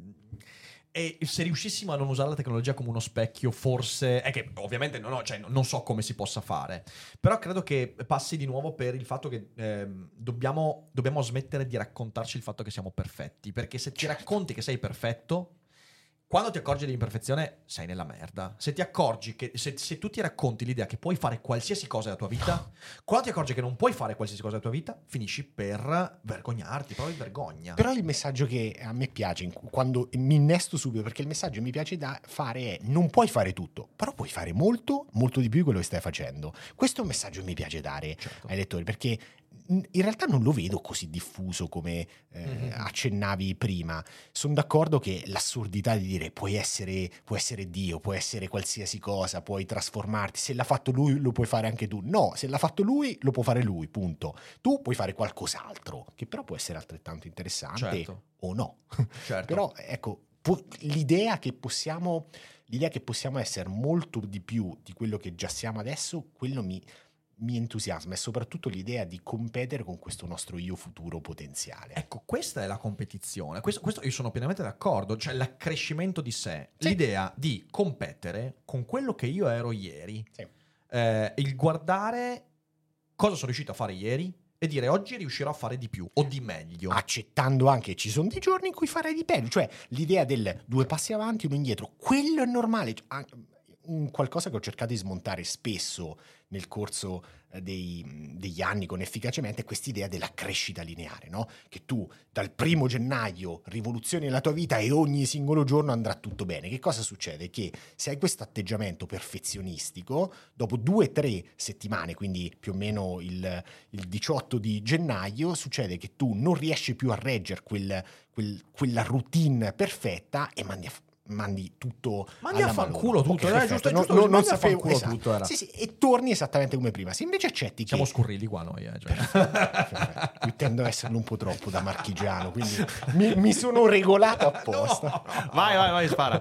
Speaker 2: e se riuscissimo a non usare la tecnologia come uno specchio, forse... È che ovviamente no, no, cioè, non so come si possa fare, però credo che passi di nuovo per il fatto che ehm, dobbiamo, dobbiamo smettere di raccontarci il fatto che siamo perfetti, perché se ti racconti che sei perfetto, quando ti accorgi dell'imperfezione sei nella merda. Se ti accorgi che se, se tu ti racconti l'idea che puoi fare qualsiasi cosa della tua vita, quando ti accorgi che non puoi fare qualsiasi cosa della tua vita, finisci per vergognarti, provi vergogna.
Speaker 3: Però il messaggio che a me piace, quando mi innesto subito, perché il messaggio che mi piace da fare è: non puoi fare tutto, però puoi fare molto, molto di più di quello che stai facendo. Questo è un messaggio che mi piace dare
Speaker 2: Certo.
Speaker 3: ai lettori, perché in realtà non lo vedo così diffuso come eh,
Speaker 2: Mm-hmm.
Speaker 3: accennavi prima. Sono d'accordo che l'assurdità di dire puoi essere, puoi essere Dio, puoi essere qualsiasi cosa, puoi trasformarti, se l'ha fatto lui lo puoi fare anche tu. No, se l'ha fatto lui lo può fare lui, punto. Tu puoi fare qualcos'altro, che però può essere altrettanto interessante
Speaker 2: Certo.
Speaker 3: o no.
Speaker 2: Certo.
Speaker 3: Però ecco, pu- l'idea che possiamo l'idea che possiamo essere molto di più di quello che già siamo adesso, quello mi mi entusiasma, e soprattutto l'idea di competere con questo nostro io futuro potenziale.
Speaker 2: Ecco, questa è la competizione. Questo, questo io sono pienamente d'accordo. Cioè l'accrescimento di sé,
Speaker 3: Sì.
Speaker 2: l'idea di competere con quello che io ero ieri,
Speaker 3: Sì.
Speaker 2: eh, il guardare cosa sono riuscito a fare ieri e dire oggi riuscirò a fare di più o di meglio.
Speaker 3: Accettando anche che ci sono dei giorni in cui farai di peggio, cioè l'idea del due passi avanti, uno indietro, quello è normale. Cioè, an- un qualcosa che ho cercato di smontare spesso nel corso eh, dei, degli anni con Efficacemente è quest'idea della crescita lineare, no? Che tu dal primo gennaio rivoluzioni la tua vita e ogni singolo giorno andrà tutto bene. Che cosa succede? Che se hai questo atteggiamento perfezionistico, dopo due o tre settimane, quindi più o meno il, il diciotto di gennaio, succede che tu non riesci più a reggere quel, quel, quella routine perfetta e mandi a mandi tutto
Speaker 2: mandi a fanculo tutto,
Speaker 3: okay,
Speaker 2: eh, giusto,
Speaker 3: non,
Speaker 2: giusto,
Speaker 3: non, non
Speaker 2: sapevo
Speaker 3: sapevo esatto.
Speaker 2: tutto era.
Speaker 3: Sì, sì, e torni esattamente come prima. Se invece accetti
Speaker 2: siamo
Speaker 3: che
Speaker 2: scurrili qua noi, eh, cioè.
Speaker 3: io tendo a essere un po' troppo da marchigiano, quindi mi, mi sono regolato apposta.
Speaker 2: No, no, no.
Speaker 6: Vai, vai, vai, spara.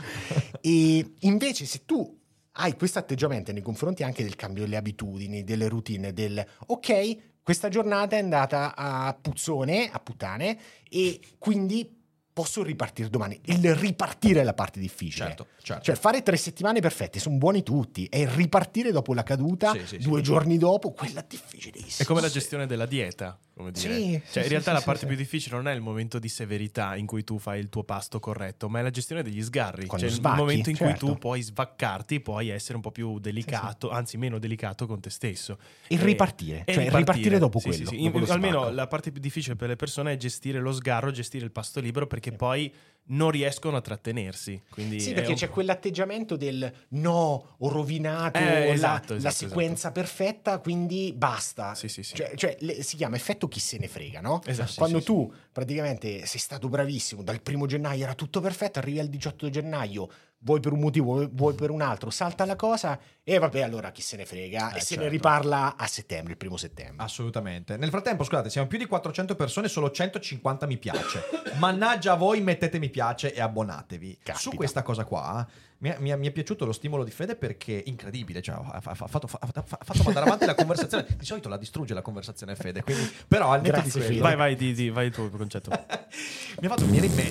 Speaker 3: E invece se tu hai questo atteggiamento nei confronti anche del cambio delle abitudini, delle routine, del ok, questa giornata è andata a puzzone, a puttane, e quindi posso ripartire domani. Il ripartire è la parte difficile.
Speaker 2: Certo, certo.
Speaker 3: Cioè fare tre settimane perfette, sono buoni tutti, e ripartire dopo la caduta,
Speaker 2: Sì, sì,
Speaker 3: due
Speaker 2: sì.
Speaker 3: giorni dopo, quella è difficilissima.
Speaker 6: È come la gestione della dieta, come dire.
Speaker 3: Sì,
Speaker 6: cioè,
Speaker 3: sì,
Speaker 6: in realtà
Speaker 3: sì,
Speaker 6: la
Speaker 3: sì,
Speaker 6: parte
Speaker 3: sì.
Speaker 6: più difficile non è il momento di severità in cui tu fai il tuo pasto corretto, ma è la gestione degli sgarri.
Speaker 3: Quando
Speaker 6: cioè,
Speaker 3: svacchi,
Speaker 6: il momento in
Speaker 3: certo.
Speaker 6: cui tu puoi svaccarti, puoi essere un po' più delicato, anzi meno delicato con te stesso.
Speaker 3: Il
Speaker 6: E-
Speaker 3: ripartire,
Speaker 6: e
Speaker 3: cioè ripartire dopo
Speaker 6: Sì,
Speaker 3: quello,
Speaker 6: sì, sì.
Speaker 3: dopo lo
Speaker 6: Almeno
Speaker 3: spacco.
Speaker 6: la parte più difficile per le persone è gestire lo sgarro, gestire il pasto libero, perché poi non riescono a trattenersi. Quindi
Speaker 3: Sì,
Speaker 6: è
Speaker 3: perché
Speaker 6: un-
Speaker 3: c'è quell'atteggiamento del no, ho rovinato
Speaker 6: Eh,
Speaker 3: la,
Speaker 6: esatto,
Speaker 3: la
Speaker 6: esatto,
Speaker 3: sequenza perfetta, quindi basta.
Speaker 6: Sì, sì, sì.
Speaker 3: Cioè, cioè, le- si chiama effetto chi se ne frega, no?
Speaker 6: Esatto, sì,
Speaker 3: Quando
Speaker 6: sì,
Speaker 3: tu praticamente sei stato bravissimo, dal primo gennaio era tutto perfetto, arrivi al diciotto gennaio, vuoi per un motivo, vuoi per un altro, salta la cosa e vabbè, allora chi se ne frega,
Speaker 2: Eh,
Speaker 3: e se
Speaker 2: certo.
Speaker 3: ne riparla a settembre, il primo settembre.
Speaker 2: Assolutamente. Nel frattempo, scusate, siamo più di quattrocento persone, solo centocinquanta mi piace. Mannaggia a voi, mettete mi piace e abbonatevi.
Speaker 3: Caspita.
Speaker 2: Su questa cosa qua mi è, mi è- mi è piaciuto lo stimolo di Fede, perché incredibile, cioè, ha, ha- ha fatto, ha- ha- ha fatto mandare avanti la conversazione. Di solito la distrugge la conversazione Fede, quindi, però al netto di
Speaker 3: Grazie,
Speaker 2: quello,
Speaker 3: Fede.
Speaker 6: Vai, vai, di, di, vai il tuo concetto.
Speaker 2: mi ha fatto venire in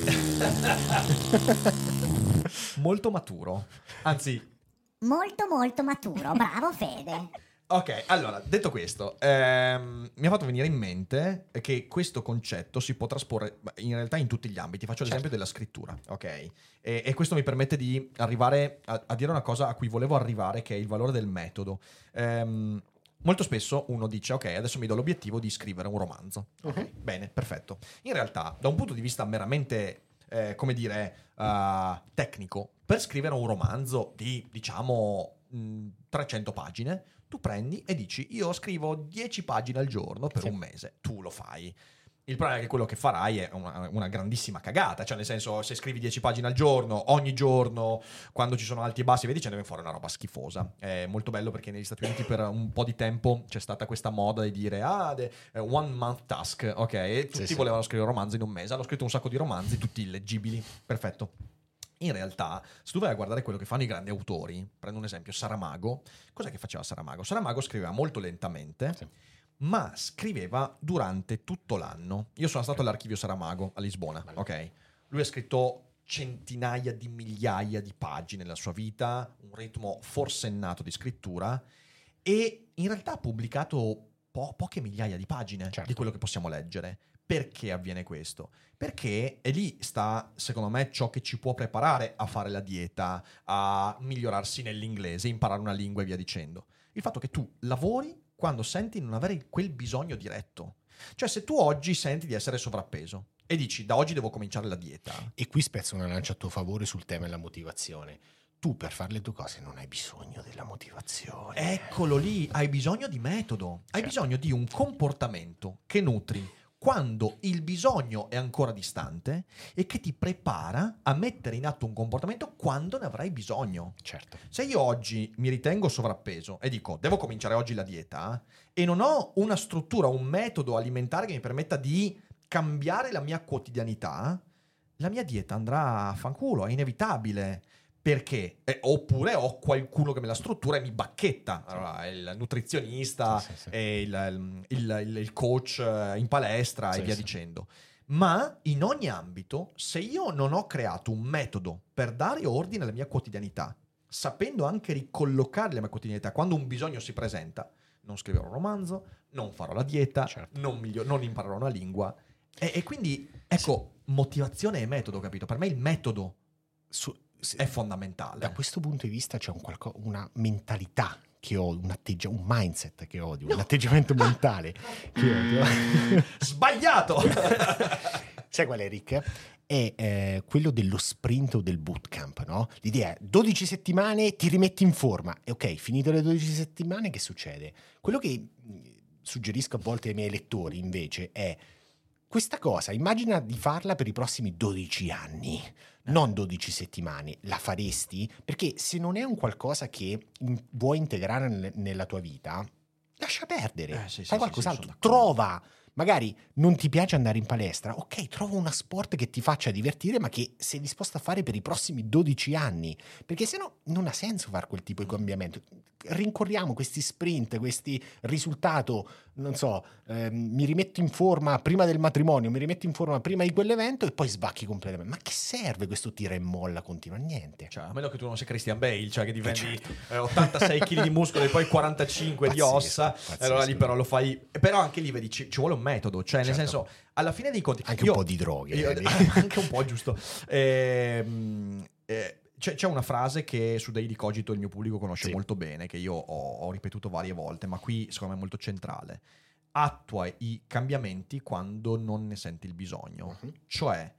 Speaker 2: mente molto maturo, anzi.
Speaker 5: Molto molto maturo, bravo Fede.
Speaker 2: Ok, allora, detto questo, ehm, mi ha fatto venire in mente che questo concetto si può trasporre in realtà in tutti gli ambiti. Faccio l'esempio della scrittura, ok? E, e questo mi permette di arrivare a, a dire una cosa a cui volevo arrivare, che è il valore del metodo. Ehm, molto spesso uno dice, ok, adesso mi do l'obiettivo di scrivere un romanzo. Ok,
Speaker 3: Uh-huh.
Speaker 2: bene, perfetto. In realtà, da un punto di vista meramente, eh, come dire, uh, tecnico, per scrivere un romanzo di, diciamo, mh, trecento pagine, tu prendi e dici, io scrivo dieci pagine al giorno per
Speaker 3: Sì.
Speaker 2: un mese. Tu lo fai. Il problema è che quello che farai è una, una grandissima cagata, cioè nel senso, se scrivi dieci pagine al giorno, ogni giorno, quando ci sono alti e bassi, vedi, ce ne viene fuori una roba schifosa. È molto bello perché negli Stati Uniti per un po' di tempo c'è stata questa moda di dire, ah, the, uh, one month task, ok? E tutti
Speaker 3: Sì, sì.
Speaker 2: volevano scrivere un romanzo in un mese. Hanno scritto un sacco di romanzi, tutti illeggibili. Perfetto. In realtà, se tu vai a guardare quello che fanno i grandi autori, prendo un esempio, Saramago. Cos'è che faceva Saramago? Saramago scriveva molto lentamente,
Speaker 3: Sì.
Speaker 2: ma scriveva durante tutto l'anno. Io sono stato all'Archivio Saramago a Lisbona,
Speaker 3: Bello.
Speaker 2: ok? Lui ha scritto centinaia di migliaia di pagine nella sua vita, un ritmo forsennato di scrittura, e in realtà ha pubblicato po- poche migliaia di pagine
Speaker 3: Certo.
Speaker 2: di quello che possiamo leggere. Perché avviene questo? Perché è lì sta, secondo me, ciò che ci può preparare a fare la dieta, a migliorarsi nell'inglese, imparare una lingua e via dicendo. Il fatto che tu lavori quando senti non avere quel bisogno diretto. Cioè, se tu oggi senti di essere sovrappeso e dici, da oggi devo cominciare la dieta,
Speaker 3: E qui spezzo una lancia a tuo favore sul tema della motivazione. Tu per fare le tue cose non hai bisogno della motivazione.
Speaker 2: eccolo lì, hai bisogno di metodo, hai
Speaker 3: Certo.
Speaker 2: bisogno di un comportamento che nutri quando il bisogno è ancora distante e che ti prepara a mettere in atto un comportamento quando ne avrai bisogno.
Speaker 3: Certo.
Speaker 2: Se io oggi mi ritengo sovrappeso e dico devo cominciare oggi la dieta e non ho una struttura, un metodo alimentare che mi permetta di cambiare la mia quotidianità, la mia dieta andrà a fanculo, è inevitabile. Perché? Eh, oppure ho qualcuno che me la struttura e mi bacchetta. Allora, il nutrizionista,
Speaker 3: Sì, sì, sì.
Speaker 2: e il, il- il- il coach eh, in palestra
Speaker 3: Sì,
Speaker 2: e via
Speaker 3: sì.
Speaker 2: dicendo. Ma in ogni ambito, se io non ho creato un metodo per dare ordine alla mia quotidianità, sapendo anche ricollocare la mia quotidianità quando un bisogno si presenta, non scriverò un romanzo, non farò la dieta,
Speaker 3: Certo.
Speaker 2: non, miglio- non imparerò una lingua. E, e quindi, ecco, motivazione e metodo, capito? Per me il metodo.
Speaker 3: Su-
Speaker 2: è fondamentale.
Speaker 3: Da questo punto di vista c'è un qualco- una mentalità che ho, un, atteggia- un mindset che odio, no. un atteggiamento mentale che odio.
Speaker 2: Sbagliato!
Speaker 3: Sai qual è, Rick? È eh, quello dello sprint o del bootcamp, no? L'idea è dodici settimane, ti rimetti in forma. E ok, finite le dodici settimane, che succede? Quello che suggerisco a volte ai miei lettori, invece, è questa cosa, immagina di farla per i prossimi dodici anni, non dodici settimane. La faresti? Perché se non è un qualcosa che in- vuoi integrare nel- nella tua vita, lascia perdere.
Speaker 2: Eh, sì, sì,
Speaker 3: Fai
Speaker 2: sì,
Speaker 3: qualcos'altro.
Speaker 2: sì, sono d'accordo.
Speaker 3: Trova. Magari non ti piace andare in palestra, ok, trova una sport che ti faccia divertire, ma che sei disposto a fare per i prossimi dodici anni, perché sennò non ha senso fare quel tipo di cambiamento. Rincorriamo questi sprint, questi risultato, non so, ehm, mi rimetto in forma prima del matrimonio, mi rimetto in forma prima di quell'evento e poi sbacchi completamente. Ma che serve questo tira e molla continua? Niente.
Speaker 2: Cioè, a meno che tu non sei Christian Bale, cioè che diventi
Speaker 3: certo.
Speaker 2: eh, ottantasei chili di muscolo e poi quarantacinque di
Speaker 3: Pazzesco,
Speaker 2: ossa,
Speaker 3: pazzesco.
Speaker 2: allora lì però lo fai. Però anche lì vedi, ci, ci vuole un metodo, cioè nel
Speaker 3: Certo.
Speaker 2: senso, alla fine dei conti.
Speaker 3: Anche
Speaker 2: io-
Speaker 3: un po' di droghe.
Speaker 2: io-
Speaker 3: eh,
Speaker 2: anche un po', giusto. Ehm, eh, c'è, c'è una frase che su Daily Cogito il mio pubblico conosce
Speaker 3: Sì.
Speaker 2: molto bene, che io ho, ho ripetuto varie volte, ma qui secondo me è molto centrale. Attua i cambiamenti quando non ne senti il bisogno.
Speaker 3: Mhm.
Speaker 2: Cioè,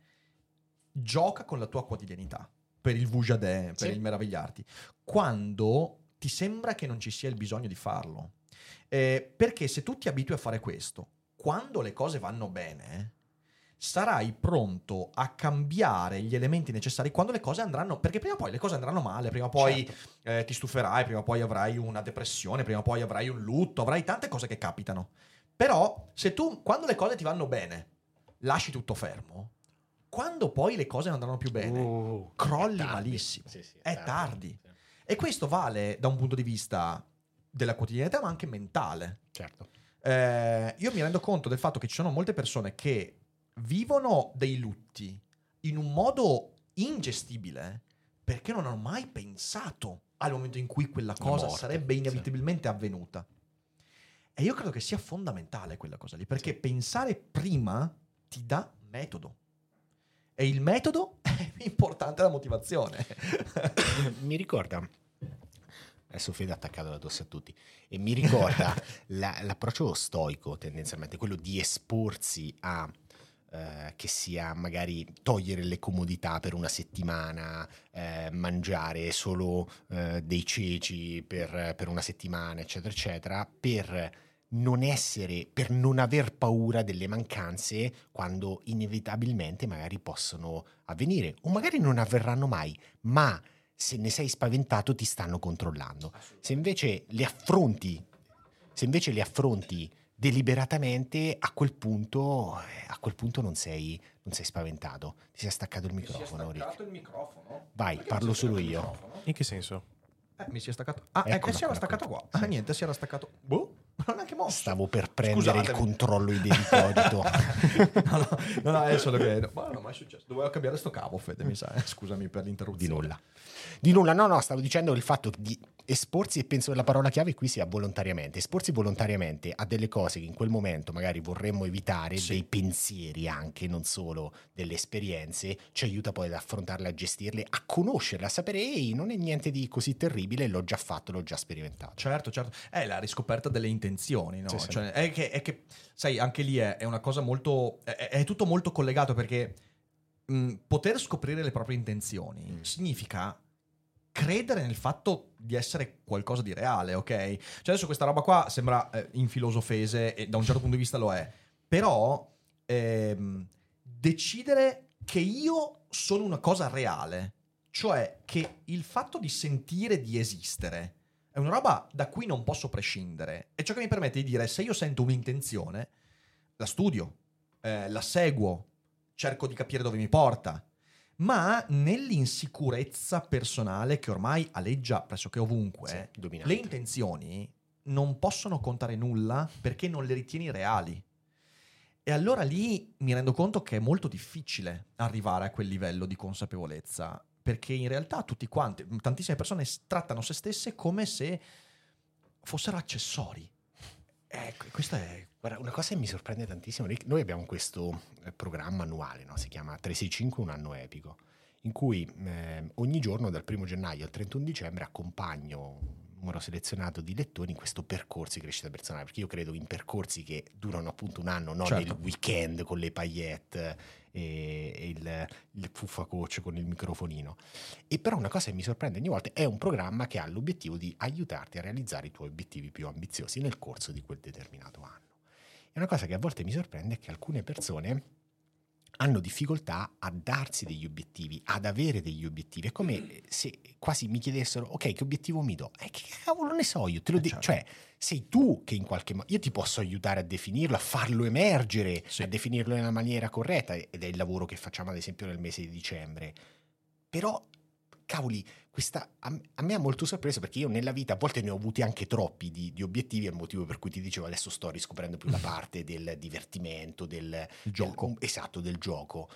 Speaker 2: gioca con la tua quotidianità per il vujadè, per
Speaker 3: Sì.
Speaker 2: il meravigliarti, quando ti sembra che non ci sia il bisogno di farlo. Eh, perché se tu ti abitui a fare questo, quando le cose vanno bene, sarai pronto a cambiare gli elementi necessari quando le cose andranno, perché prima o poi le cose andranno male, prima o poi
Speaker 3: Certo.
Speaker 2: eh, ti stuferai, prima o poi avrai una depressione, prima o poi avrai un lutto, avrai tante cose che capitano. Però se tu, quando le cose ti vanno bene, lasci tutto fermo, quando poi le cose non andranno più bene,
Speaker 3: Uh,
Speaker 2: crolli
Speaker 3: è tardi.
Speaker 2: malissimo.
Speaker 3: Sì, sì,
Speaker 2: È tardi.
Speaker 3: Sì.
Speaker 2: E questo vale da un punto di vista della quotidianità, ma anche mentale.
Speaker 3: Certo.
Speaker 2: Eh, io mi rendo conto del fatto che ci sono molte persone che vivono dei lutti in un modo ingestibile perché non hanno mai pensato al momento in cui quella
Speaker 3: La
Speaker 2: cosa
Speaker 3: morte,
Speaker 2: sarebbe
Speaker 3: sì.
Speaker 2: inevitabilmente avvenuta. E io credo che sia fondamentale quella cosa lì, perché
Speaker 3: Sì.
Speaker 2: pensare prima ti dà metodo. E il metodo è importante la motivazione.
Speaker 3: Mi ricorda, adesso Fede ha attaccato la tosse a tutti, e mi ricorda la- l'approccio stoico tendenzialmente, quello di esporsi a eh, che sia magari togliere le comodità per una settimana, eh, mangiare solo eh, dei ceci per, per una settimana, eccetera, eccetera, per non essere, per non aver paura delle mancanze quando inevitabilmente magari possono avvenire o magari non avverranno mai, ma se ne sei spaventato ti stanno controllando. Se invece le affronti, se invece le affronti deliberatamente, a quel punto, eh, a quel punto non sei, non sei spaventato. Ti sei staccato il microfono, Rick.
Speaker 2: il microfono?
Speaker 3: Vai,
Speaker 2: Perché
Speaker 3: parlo
Speaker 2: mi si è
Speaker 3: solo
Speaker 2: staccato il
Speaker 3: io.
Speaker 2: microfono?
Speaker 6: In che senso?
Speaker 2: Eh, mi si è staccato. Ah,
Speaker 3: Eccolo,
Speaker 2: eh, si era
Speaker 3: eccolo,
Speaker 2: staccato
Speaker 3: eccolo.
Speaker 2: qua. Ah,
Speaker 3: Sì.
Speaker 2: niente, si era staccato. Boh, non è neanche mosso.
Speaker 3: Stavo per prendere il
Speaker 2: Scusatemi.
Speaker 3: controllo di Daily Cogito.
Speaker 2: no, no, no, no, è solo che. Ma non è mai successo. Dovevo cambiare sto cavo, Fede, mi sa. eh. Scusami per
Speaker 3: Di
Speaker 2: l'interruzione.
Speaker 3: nulla. Di nulla, no, no, stavo dicendo il fatto di esporsi, e penso che la parola chiave qui sia volontariamente. Esporsi volontariamente a delle cose che in quel momento magari vorremmo evitare,
Speaker 2: Sì.
Speaker 3: dei pensieri anche, non solo delle esperienze, ci aiuta poi ad affrontarle, a gestirle, a conoscerle, a sapere, ehi, non è niente di così terribile, l'ho già fatto, l'ho già sperimentato.
Speaker 2: Certo, certo. È la riscoperta delle intenzioni, no?
Speaker 3: Sì, sì.
Speaker 2: Cioè, è, che, è che, sai, anche lì è, è una cosa molto. È, è tutto molto collegato perché mh, poter scoprire le proprie intenzioni
Speaker 3: Mm.
Speaker 2: significa credere nel fatto di essere qualcosa di reale, ok? Cioè adesso questa roba qua sembra eh, infilosofese e da un certo punto di vista lo è, però ehm, decidere che io sono una cosa reale, cioè che il fatto di sentire di esistere è una roba da cui non posso prescindere, è ciò che mi permette di dire: se io sento un'intenzione, la studio, eh, la seguo, cerco di capire dove mi porta. Ma nell'insicurezza personale che ormai aleggia pressoché ovunque,
Speaker 3: Sì, dominante.
Speaker 2: le intenzioni non possono contare nulla perché non le ritieni reali. E allora lì mi rendo conto che è molto difficile arrivare a quel livello di consapevolezza, perché in realtà tutti quanti, tantissime persone trattano se stesse come se fossero accessori. Ecco, questa è...
Speaker 3: Guarda, una cosa che mi sorprende tantissimo, Rick, noi abbiamo questo eh, programma annuale, no? Si chiama trecentosessantacinque, un anno epico, in cui eh, ogni giorno dal primo gennaio al trentuno dicembre accompagno un numero selezionato di lettori in questo percorso di crescita personale, perché io credo in percorsi che durano appunto un anno, non
Speaker 2: Certo.
Speaker 3: nel weekend con le paillette e, e il, il fuffa coach con il microfonino. E però una cosa che mi sorprende ogni volta è un programma che ha l'obiettivo di aiutarti a realizzare i tuoi obiettivi più ambiziosi nel corso di quel determinato anno. E una cosa che a volte mi sorprende è che alcune persone hanno difficoltà a darsi degli obiettivi, ad avere degli obiettivi. È come se quasi mi chiedessero, ok, che obiettivo mi do? E eh, che cavolo ne so io? Te lo
Speaker 2: eh,
Speaker 3: dico,
Speaker 2: certo.
Speaker 3: cioè sei tu che in qualche modo, io ti posso aiutare a definirlo, a farlo emergere,
Speaker 2: Sì.
Speaker 3: a definirlo nella maniera corretta, ed è il lavoro che facciamo ad esempio nel mese di dicembre. Però, cavoli, questa a, a me ha molto sorpreso, perché io nella vita a volte ne ho avuti anche troppi di, di obiettivi, è il motivo per cui ti dicevo adesso sto riscoprendo più la parte del divertimento, del
Speaker 2: Il gioco.
Speaker 3: del, esatto, del gioco.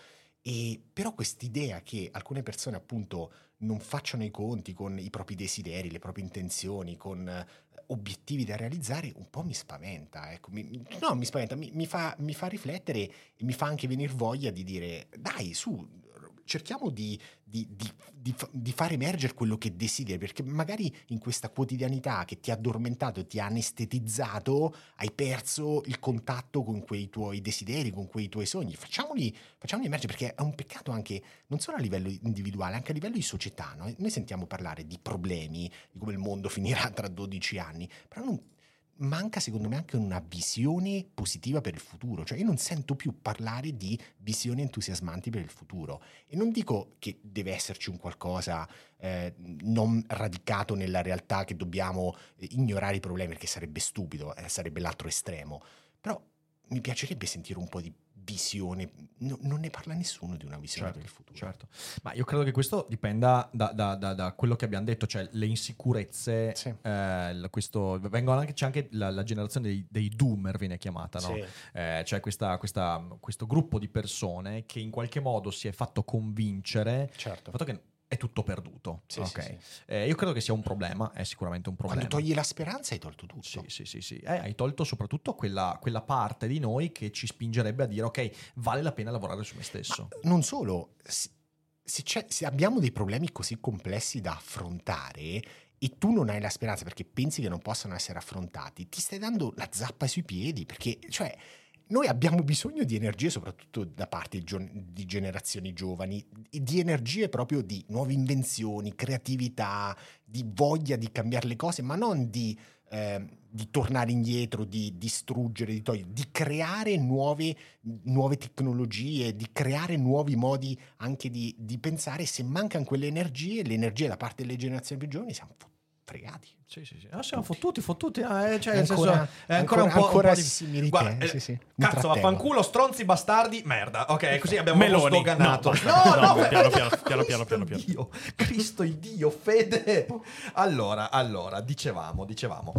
Speaker 3: E però quest'idea che alcune persone appunto non facciano i conti con i propri desideri, le proprie intenzioni, con eh, obiettivi da realizzare, un po' mi spaventa, ecco. Mi, no, mi spaventa, mi, mi, fa, mi fa riflettere e mi fa anche venire voglia di dire dai, su, cerchiamo di, di, di, di, di far emergere quello che desideri, perché magari in questa quotidianità che ti ha addormentato, ti ha anestetizzato, hai perso il contatto con quei tuoi desideri, con quei tuoi sogni. Facciamoli, facciamoli emergere, perché è un peccato anche non solo a livello individuale, anche a livello di società, no? Noi sentiamo parlare di problemi, di come il mondo finirà tra dodici anni, però non manca secondo me anche una visione positiva per il futuro. Cioè io non sento più parlare di visioni entusiasmanti per il futuro, e non dico che deve esserci un qualcosa eh, non radicato nella realtà, che dobbiamo ignorare i problemi, perché sarebbe stupido, eh, sarebbe l'altro estremo, però mi piacerebbe sentire un po' di visione. No, non ne parla nessuno di una visione
Speaker 2: Certo,
Speaker 3: per il futuro.
Speaker 2: certo. Ma io credo che questo dipenda da, da, da, da quello che abbiamo detto, cioè le insicurezze,
Speaker 3: Sì.
Speaker 2: eh, questo, vengono anche, c'è anche la, la generazione dei, dei doomer, viene chiamata, no?
Speaker 3: Sì.
Speaker 2: Eh, cioè questa, questa, questo gruppo di persone che in qualche modo si è fatto convincere
Speaker 3: Certo.
Speaker 2: il fatto che è tutto perduto.
Speaker 3: Sì,
Speaker 2: ok?
Speaker 3: sì, sì.
Speaker 2: Eh, io credo che sia un problema, è sicuramente un problema.
Speaker 3: Quando togli la speranza hai tolto tutto.
Speaker 2: Sì, sì, sì, sì. Eh, hai tolto soprattutto quella, quella parte di noi che ci spingerebbe a dire ok, vale la pena lavorare su me stesso.
Speaker 3: Ma non solo, se, se, c'è, se abbiamo dei problemi così complessi da affrontare e tu non hai la speranza perché pensi che non possano essere affrontati, ti stai dando la zappa sui piedi, perché cioè noi abbiamo bisogno di energie, soprattutto da parte di generazioni giovani, di energie proprio di nuove invenzioni, creatività, di voglia di cambiare le cose, ma non di, eh, di tornare indietro, di distruggere, di togliere, di creare nuove, nuove tecnologie, di creare nuovi modi anche di, di pensare. Se mancano quelle energie, le energie da parte delle generazioni più giovani, siamo fregati.
Speaker 2: Sì, sì, sì. No, siamo fottuti, fottuti. Eh, cioè,
Speaker 3: È
Speaker 2: nel
Speaker 3: ancora-
Speaker 2: senso, è ancora,
Speaker 3: ancora-
Speaker 2: un po',
Speaker 3: ancora
Speaker 2: un po' di...
Speaker 3: simili
Speaker 2: Guarda,
Speaker 3: te,
Speaker 2: eh,
Speaker 3: sì, sì. Mi
Speaker 2: cazzo,
Speaker 3: trattengo.
Speaker 2: vaffanculo, stronzi, bastardi, merda. Ok, così abbiamo proprio
Speaker 6: Meloni.
Speaker 2: sdoganato.
Speaker 6: No,
Speaker 2: No,
Speaker 6: basta.
Speaker 2: no,
Speaker 6: No,
Speaker 2: fe-
Speaker 6: piano, piano, piano,
Speaker 2: Cristo
Speaker 6: piano, piano.
Speaker 2: Dio, Cristo il Dio, fede. Allora, allora, dicevamo, dicevamo.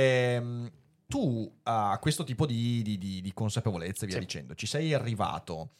Speaker 2: Ehm, tu a questo tipo di, di, di, di consapevolezza e via
Speaker 3: Sì.
Speaker 2: dicendo, ci sei arrivato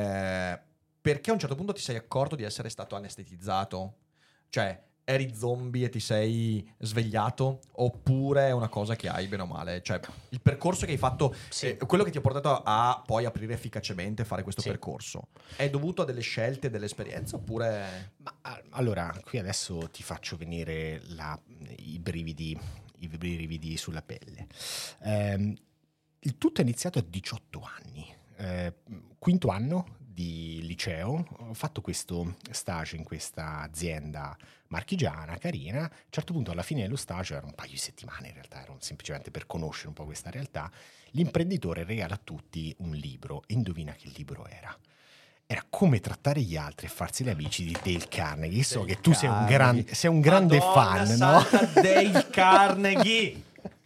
Speaker 2: eh, perché a un certo punto ti sei accorto di essere stato anestetizzato? Cioè, eri zombie e ti sei svegliato, oppure è una cosa che hai bene o male? Cioè, il percorso che hai fatto,
Speaker 3: Sì.
Speaker 2: eh, quello che ti ha portato a poi aprire efficacemente, fare questo
Speaker 3: Sì.
Speaker 2: percorso, è dovuto a delle scelte, delle esperienze, oppure...
Speaker 3: Ma ah, allora, qui adesso ti faccio venire la- i brividi, i brividi sulla pelle. Ehm, il tutto è iniziato a diciotto anni, eh, quinto anno di liceo. Ho fatto questo stage in questa azienda marchigiana, carina. A un certo punto, alla fine dello stage, era un paio di settimane in realtà, erano semplicemente per conoscere un po' questa realtà, l'imprenditore regala a tutti un libro. E indovina che libro era? Era Come trattare gli altri e farsi gli amici di Dale Carnegie. So
Speaker 2: Dale
Speaker 3: che tu sei un,
Speaker 2: Carnegie.
Speaker 3: gran- sei un grande
Speaker 2: Madonna
Speaker 3: fan, no?
Speaker 2: santa, Dale Carnegie!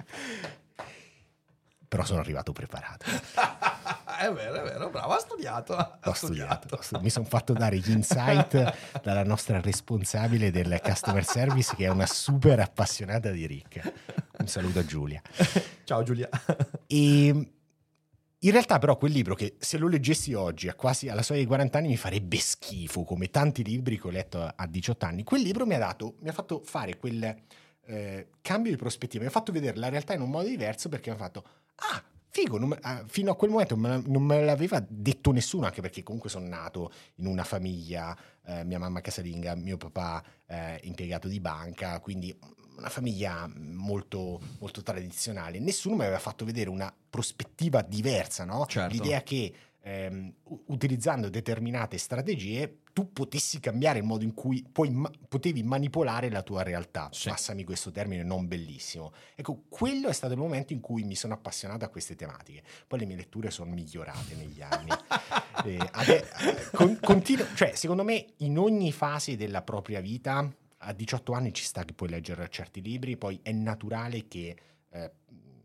Speaker 3: Però sono arrivato preparato.
Speaker 2: È vero, è vero, bravo, ha studiato. Ha
Speaker 3: Ho studiato, ho studiato. Mi sono fatto dare gli insight dalla nostra responsabile del customer service, che è una super appassionata di Rick. Un saluto a Giulia.
Speaker 2: Ciao Giulia.
Speaker 3: E in realtà però quel libro, che se lo leggessi oggi a quasi alla soglia di quaranta anni mi farebbe schifo, come tanti libri che ho letto a diciotto anni, quel libro mi ha dato, mi ha fatto fare quel eh, cambio di prospettiva, mi ha fatto vedere la realtà in un modo diverso, perché mi ha fatto: ah, figo, non me- ah, fino a quel momento me- non me l'aveva detto nessuno, anche perché comunque sono nato in una famiglia, eh, mia mamma casalinga, mio papà eh, impiegato di banca, quindi una famiglia molto, molto tradizionale. Nessuno mi aveva fatto vedere una prospettiva diversa, no?
Speaker 2: Certo.
Speaker 3: L'idea che ehm, u- utilizzando determinate strategie tu potessi cambiare il modo in cui poi ma- potevi manipolare la tua realtà.
Speaker 2: Sì.
Speaker 3: Passami questo termine non bellissimo. Ecco, quello è stato il momento in cui mi sono appassionato a queste tematiche. Poi le mie letture sono migliorate negli anni. Eh, ade- con- continuo, cioè, secondo me, in ogni fase della propria vita, a diciotto anni ci sta che puoi leggere certi libri, poi è naturale che eh,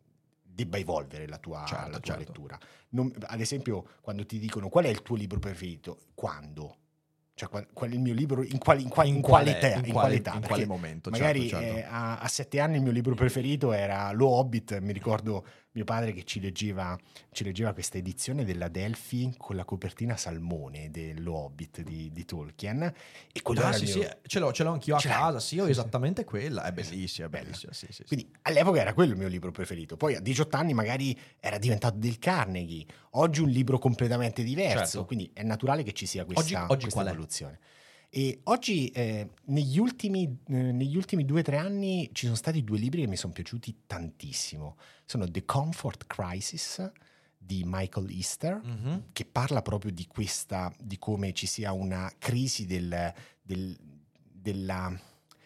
Speaker 3: debba evolvere la tua,
Speaker 2: Certo,
Speaker 3: la tua
Speaker 2: certo.
Speaker 3: lettura. Non- ad esempio, quando ti dicono qual è il tuo libro preferito, quando? Cioè, qual, qual è il mio libro, in, quali, in, quali, in, quale,
Speaker 2: quale-
Speaker 3: età,
Speaker 2: in
Speaker 3: in
Speaker 2: quale-
Speaker 3: quale età?
Speaker 2: in
Speaker 3: Perché
Speaker 2: quale momento,
Speaker 3: magari
Speaker 2: certo, certo.
Speaker 3: eh, a, a sette anni il mio libro preferito era Lo Hobbit. Mi ricordo mio padre che ci leggeva, ci leggeva questa edizione della Delphi con la copertina salmone dello Hobbit di, di Tolkien, e quello
Speaker 2: Ah,
Speaker 3: era
Speaker 2: sì,
Speaker 3: il
Speaker 2: sì,
Speaker 3: mio...
Speaker 2: ce l'ho, ce l'ho anch'io a
Speaker 3: Ce l'hai?
Speaker 2: casa, sì, ho
Speaker 3: Sì, sì.
Speaker 2: esattamente quella, è bellissima, è
Speaker 3: Bella.
Speaker 2: bellissima, sì, sì, sì.
Speaker 3: Quindi all'epoca era quello il mio libro preferito. Poi a diciotto anni magari era diventato del Carnegie, oggi un libro completamente diverso,
Speaker 2: Certo.
Speaker 3: quindi è naturale che ci sia questa,
Speaker 2: Oggi- oggi
Speaker 3: questa
Speaker 2: qual è?
Speaker 3: evoluzione. E oggi eh, negli ultimi eh, negli ultimi due o tre anni ci sono stati due libri che mi sono piaciuti tantissimo. Sono The Comfort Crisis di Michael Easter,
Speaker 2: Mhm.
Speaker 3: che parla proprio di questa, di come ci sia una crisi del, del, della,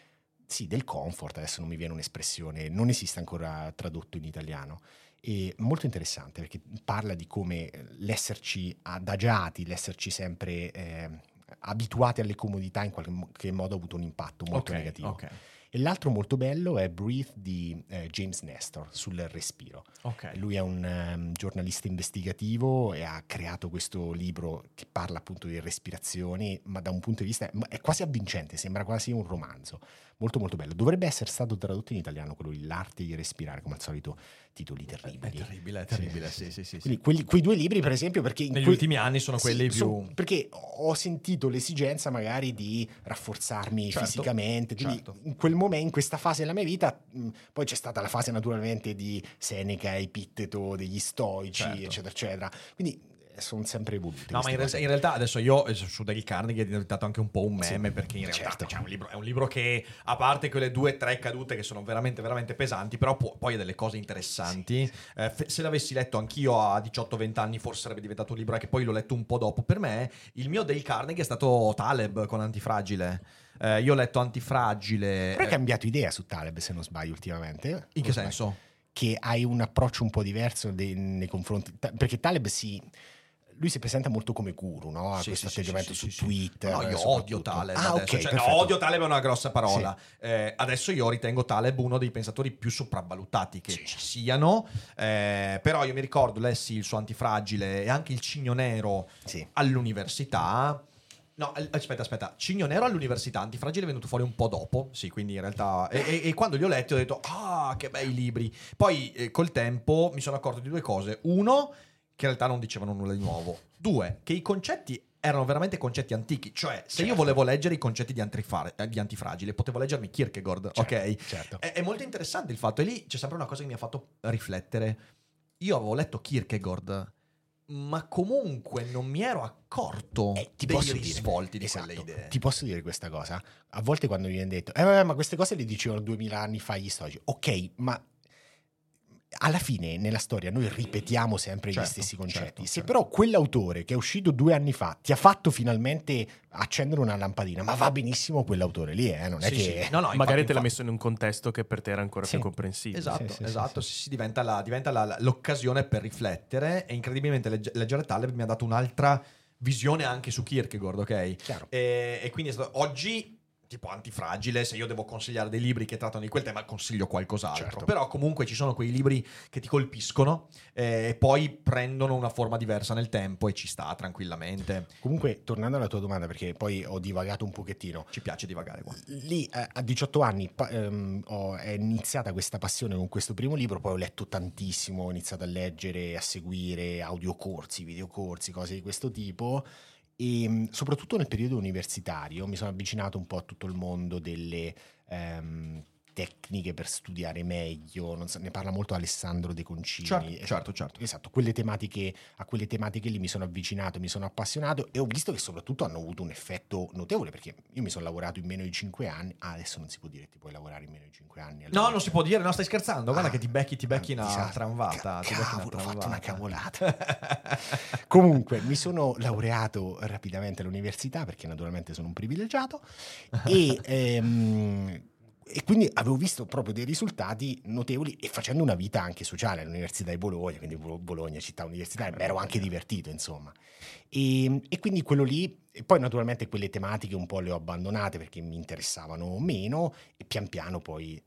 Speaker 3: sì, del comfort. Adesso non mi viene un'espressione, non esiste ancora tradotto in italiano. E molto interessante perché parla di come l'esserci adagiati, l'esserci sempre eh, abituati alle comodità in qualche modo ha avuto un impatto molto
Speaker 2: Ok,
Speaker 3: negativo.
Speaker 2: ok,
Speaker 3: E l'altro molto bello è Breathe di eh, James Nestor, sul respiro.
Speaker 2: ok.
Speaker 3: Lui è un um, giornalista investigativo e ha creato questo libro che parla appunto di respirazioni, ma da un punto di vista è quasi avvincente, sembra quasi un romanzo. Molto molto bello. Dovrebbe essere stato tradotto in italiano quello lì, L'arte di respirare, come al solito, titoli terribili.
Speaker 2: È terribile, è terribile, sì, sì, sì. sì.
Speaker 3: Quindi quelli- quei due libri, per esempio, perché in
Speaker 2: Negli
Speaker 3: que-
Speaker 2: ultimi anni sono
Speaker 3: Sì,
Speaker 2: quelli più...
Speaker 3: son- perché ho sentito l'esigenza magari di rafforzarmi
Speaker 2: Certo,
Speaker 3: fisicamente, quindi
Speaker 2: certo.
Speaker 3: in quel momento, in questa fase della mia vita, mh, poi c'è stata la fase naturalmente di Seneca, Epitteto, degli stoici,
Speaker 2: Certo.
Speaker 3: eccetera, eccetera. Quindi eh, sono sempre evolute.
Speaker 2: No, ma in
Speaker 3: queste
Speaker 2: realtà, in realtà adesso io eh, su Dale Carnegie è diventato anche un po' un meme,
Speaker 3: Sì,
Speaker 2: perché in realtà
Speaker 3: certo.
Speaker 2: cioè, è, un libro, è un libro che, a parte quelle due o tre cadute che sono veramente veramente pesanti, però pu- poi ha delle cose interessanti. Eh, fe- se l'avessi letto anch'io a diciotto venti anni forse sarebbe diventato un libro, che poi l'ho letto un po' dopo. Per me il mio Dale Carnegie è stato Taleb con Antifragile. Eh, io ho letto Antifragile...
Speaker 3: Però hai
Speaker 2: eh,
Speaker 3: cambiato idea su Taleb, se non sbaglio, ultimamente.
Speaker 2: in
Speaker 3: Non
Speaker 2: che
Speaker 3: sbaglio.
Speaker 2: senso?
Speaker 3: Che hai un approccio un po' diverso de- nei confronti... ta- Perché Taleb si... Lui si presenta molto come guru, no? Ha
Speaker 2: Sì,
Speaker 3: questo
Speaker 2: sì, sì,
Speaker 3: atteggiamento
Speaker 2: sì,
Speaker 3: su
Speaker 2: sì, sì.
Speaker 3: Twitter.
Speaker 2: No, io
Speaker 3: soprattutto.
Speaker 2: odio Taleb
Speaker 3: Ah,
Speaker 2: adesso.
Speaker 3: ok,
Speaker 2: Cioè, no,
Speaker 3: perfetto.
Speaker 2: odio Taleb è una grossa parola. Eh, adesso io ritengo Taleb uno dei pensatori più sopravvalutati che
Speaker 3: Sì.
Speaker 2: ci siano. Eh, però io mi ricordo, lessi il suo Antifragile e anche il Cigno Nero
Speaker 3: Sì.
Speaker 2: all'università. No, al- aspetta, aspetta. Cigno Nero all'università, Antifragile è venuto fuori un po' dopo. Sì, quindi in realtà... E, e- e quando li ho letti ho detto, ah, che bei libri. Poi eh, col tempo mi sono accorto di due cose. Uno, che in realtà non dicevano nulla di nuovo. Due, che i concetti erano veramente concetti antichi. Cioè, se io
Speaker 3: Certo.
Speaker 2: volevo leggere i concetti di, Antifra- eh, di Antifragile, potevo leggermi Kierkegaard,
Speaker 3: Certo,
Speaker 2: ok?
Speaker 3: certo.
Speaker 2: È, è molto interessante il fatto. E lì c'è sempre una cosa che mi ha fatto riflettere. Io avevo letto Kierkegaard, ma comunque non mi ero accorto
Speaker 3: Eh, ti
Speaker 2: dei
Speaker 3: posso dire-
Speaker 2: risvolti di
Speaker 3: esatto,
Speaker 2: quelle idee.
Speaker 3: Ti posso dire questa cosa? A volte quando mi viene detto, eh vabbè, ma queste cose le dicevano duemila anni fa gli stoici. Ok, ma alla fine nella storia noi ripetiamo sempre
Speaker 2: Certo,
Speaker 3: gli stessi concetti.
Speaker 2: certo,
Speaker 3: Se
Speaker 2: certo.
Speaker 3: però quell'autore che è uscito due anni fa ti ha fatto finalmente accendere una lampadina, ma va benissimo quell'autore lì, eh? Non è
Speaker 2: Sì,
Speaker 3: che...
Speaker 2: sì. No, no,
Speaker 6: Magari
Speaker 2: infatti-
Speaker 6: te l'ha
Speaker 2: infatti-
Speaker 6: messo in un contesto che per te era ancora
Speaker 3: Sì.
Speaker 6: più comprensibile.
Speaker 2: Esatto,
Speaker 3: Sì, sì,
Speaker 2: esatto,
Speaker 3: sì,
Speaker 2: sì, sì, diventa, la- diventa la- la- l'occasione per riflettere, e incredibilmente legge- leggere Taleb mi ha dato un'altra visione anche su Kierkegaard, ok?
Speaker 3: Chiaro.
Speaker 2: E, e quindi è stato- oggi, tipo Antifragile, se io devo consigliare dei libri che trattano di quel tema, consiglio qualcos'altro.
Speaker 3: Certo.
Speaker 2: Però comunque ci sono quei libri che ti colpiscono eh, e poi prendono una forma diversa nel tempo e ci sta tranquillamente.
Speaker 3: Comunque, tornando alla tua domanda, perché poi ho divagato un pochettino,
Speaker 2: Ci piace divagare qua.
Speaker 3: lì eh, a diciotto anni pa- ehm, ho, è iniziata questa passione con questo primo libro, poi ho letto tantissimo, ho iniziato a leggere, a seguire audiocorsi, videocorsi, cose di questo tipo, e mh, soprattutto nel periodo universitario mi sono avvicinato un po' a tutto il mondo delle, ehm, tecniche per studiare meglio, non so, ne parla molto Alessandro De Concini.
Speaker 2: Certo,
Speaker 3: esatto,
Speaker 2: certo, certo.
Speaker 3: Esatto, quelle tematiche, a quelle tematiche lì mi sono avvicinato, mi sono appassionato e ho visto che soprattutto hanno avuto un effetto notevole, perché io mi sono lavorato in meno di cinque anni. Ah, adesso non si può dire che ti puoi lavorare in meno di cinque anni. Allora.
Speaker 2: No, non si può dire, no, stai scherzando. Guarda
Speaker 3: Ah,
Speaker 2: che ti becchi, ti becchi una
Speaker 3: disastro.
Speaker 2: tramvata.
Speaker 3: Ca-
Speaker 2: ti becchi
Speaker 3: cavolo, ho fatto una
Speaker 2: tramvata.
Speaker 3: cavolata. Comunque, mi sono laureato rapidamente all'università, perché naturalmente sono un privilegiato, e... ehm, E quindi avevo visto proprio dei risultati notevoli e facendo una vita anche sociale all'Università di Bologna, quindi Bologna città universitaria, mi ero anche divertito insomma. E, e quindi quello lì, e poi naturalmente quelle tematiche un po' le ho abbandonate perché mi interessavano meno e pian piano poi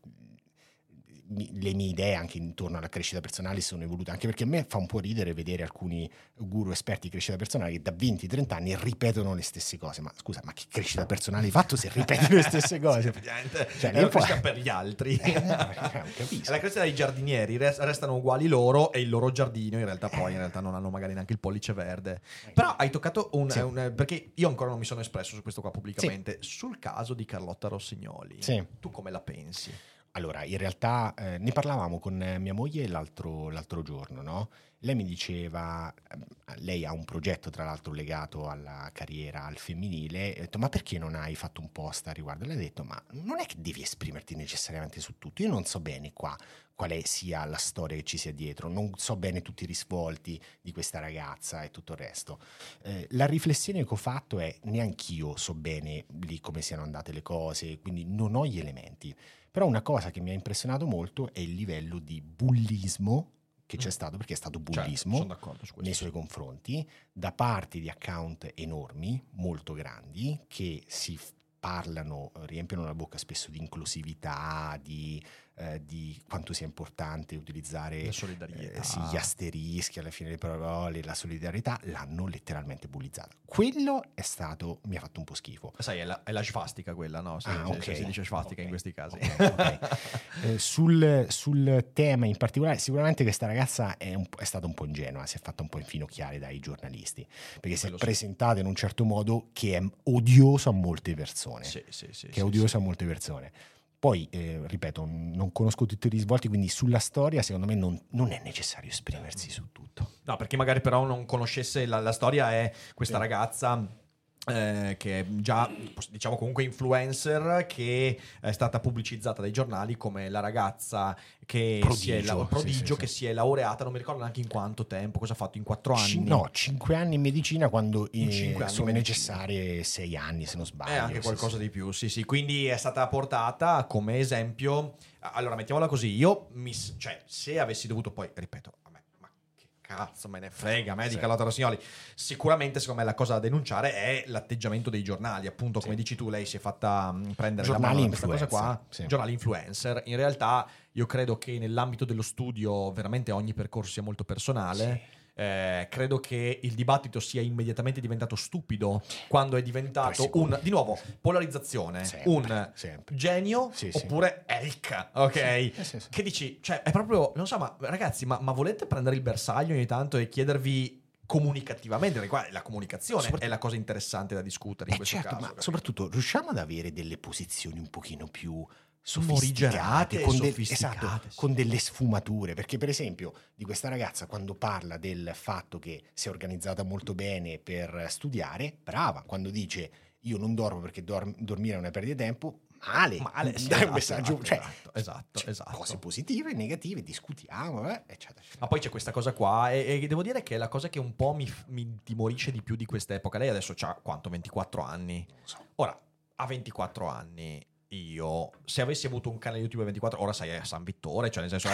Speaker 3: le mie idee anche intorno alla crescita personale sono evolute, anche perché a me fa un po' ridere vedere alcuni guru esperti di crescita personale che da venti trenta anni ripetono le stesse cose. Ma scusa, ma che crescita personale hai fatto se ripeti le stesse cose?
Speaker 2: Cioè, è la crescita per gli altri.
Speaker 3: Eh, no, capisco.
Speaker 2: È la crescita dei giardinieri, restano uguali loro e il loro giardino in realtà poi in realtà non hanno magari neanche il pollice verde. Però hai toccato un,
Speaker 3: Sì.
Speaker 2: un perché io ancora non mi sono espresso su questo qua pubblicamente, sì. Sul caso di Carlotta Rossignoli.
Speaker 3: Sì.
Speaker 2: Tu come la pensi?
Speaker 3: Allora, in realtà eh, ne parlavamo con mia moglie l'altro, l'altro giorno, no? Lei mi diceva, lei ha un progetto tra l'altro legato alla carriera al femminile, e ho detto ma perché non hai fatto un post a riguardo? Lei ha detto ma non è che devi esprimerti necessariamente su tutto, io non so bene qua quale sia la storia che ci sia dietro, non so bene tutti i risvolti di questa ragazza e tutto il resto. Eh, la riflessione che ho fatto è neanch'io so bene lì come siano andate le cose, quindi non ho gli elementi. Però una cosa che mi ha impressionato molto è il livello di bullismo che c'è stato, perché è stato bullismo,
Speaker 2: certo, sono d'accordo su questo,
Speaker 3: nei suoi confronti, da parte di account enormi, molto grandi, che si f- parlano, riempiono la bocca spesso di inclusività, di, eh, di quanto sia importante utilizzare
Speaker 2: la solidarietà.
Speaker 3: Eh, sì, gli asterischi alla fine delle parole, la solidarietà, l'hanno letteralmente bullizzata. Quello è stato, mi ha fatto un po' schifo.
Speaker 2: Sai, è la, è la svastica quella, no? Si,
Speaker 3: Ah,
Speaker 2: si-
Speaker 3: okay.
Speaker 2: si dice svastica
Speaker 3: Okay.
Speaker 2: in questi casi.
Speaker 3: Okay, okay. Eh, sul, sul tema in particolare, sicuramente questa ragazza è, un, è stata un po' ingenua, si è fatta un po' infinocchiare dai giornalisti, perché si è
Speaker 2: Quello sì.
Speaker 3: presentata in un certo modo che è odioso a molte persone,
Speaker 2: Sì, sì, sì,
Speaker 3: che
Speaker 2: sì,
Speaker 3: è odioso
Speaker 2: sì.
Speaker 3: a molte persone. Poi, eh, ripeto, non conosco tutti i risvolti, quindi sulla storia secondo me non, non è necessario esprimersi su tutto.
Speaker 2: No, perché magari però non conoscesse la, la storia è questa
Speaker 3: Sì.
Speaker 2: ragazza eh, che è già, diciamo comunque influencer, che è stata pubblicizzata dai giornali come la ragazza che
Speaker 3: Prodigio,
Speaker 2: si è la-
Speaker 3: sì,
Speaker 2: prodigio
Speaker 3: sì,
Speaker 2: che
Speaker 3: sì.
Speaker 2: si è laureata, non mi ricordo neanche in quanto tempo, cosa ha fatto, in quattro anni.
Speaker 3: Ci- no, cinque anni in medicina quando
Speaker 2: In
Speaker 3: eh,
Speaker 2: cinque anni
Speaker 3: sono
Speaker 2: in medicina.
Speaker 3: necessarie sei anni se non sbaglio.
Speaker 2: È anche
Speaker 3: sì,
Speaker 2: qualcosa
Speaker 3: sì.
Speaker 2: di più, sì, sì. Quindi è stata portata come esempio. Allora, mettiamola così: io, mi, s- cioè, se avessi dovuto poi, ripeto, a me, ma che cazzo me ne frega, a me di
Speaker 3: Sì.
Speaker 2: Carlotta Rossignoli. Sicuramente, secondo me, la cosa da denunciare è l'atteggiamento dei giornali. Appunto, come
Speaker 3: Sì.
Speaker 2: dici tu, lei si è fatta mh, prendere
Speaker 3: Giornali
Speaker 2: la mano da questa cosa
Speaker 3: influencer,
Speaker 2: qua.
Speaker 3: sì.
Speaker 2: Giornali influencer. In realtà, io credo che nell'ambito dello studio, veramente ogni percorso sia molto personale.
Speaker 3: Sì.
Speaker 2: Eh, credo che il dibattito sia immediatamente diventato stupido quando è diventato
Speaker 3: sicuro.
Speaker 2: un, di nuovo, polarizzazione,
Speaker 3: Sempre,
Speaker 2: un
Speaker 3: sempre.
Speaker 2: genio
Speaker 3: Sì, sì.
Speaker 2: oppure Eric, ok?
Speaker 3: Sì, sì, sì, sì.
Speaker 2: Che dici, cioè è proprio, non so, ma ragazzi, ma, ma volete prendere il bersaglio ogni tanto e chiedervi comunicativamente, perché qua la comunicazione
Speaker 3: Soprattutto-
Speaker 2: è la cosa interessante da discutere in
Speaker 3: Eh,
Speaker 2: questo
Speaker 3: certo,
Speaker 2: caso.
Speaker 3: ma
Speaker 2: perché-
Speaker 3: soprattutto riusciamo ad avere delle posizioni un pochino più
Speaker 2: Morigerate
Speaker 3: sofisticate,
Speaker 2: e
Speaker 3: con, del-
Speaker 2: sofisticate,
Speaker 3: esatto,
Speaker 2: sì.
Speaker 3: con delle sfumature, perché per esempio di questa ragazza quando parla del fatto che si è organizzata molto bene per studiare, brava, quando dice io non dormo perché dorm- dormire è una perdita di tempo, male,
Speaker 2: Male, sì,
Speaker 3: dai
Speaker 2: esatto,
Speaker 3: un messaggio,
Speaker 2: esatto,
Speaker 3: cioè,
Speaker 2: esatto, esatto,
Speaker 3: cioè,
Speaker 2: esatto.
Speaker 3: cose positive e negative, discutiamo, eh, eccetera, eccetera.
Speaker 2: Ma poi c'è questa cosa qua e, e devo dire che è la cosa che un po' mi, mi timorisce di più di quest'epoca. Lei adesso ha quanto? ventiquattro anni?
Speaker 3: Non so.
Speaker 2: Ora, a ventiquattro anni io, se avessi avuto un canale YouTube a ventiquattro, ora sei a San Vittore, cioè nel senso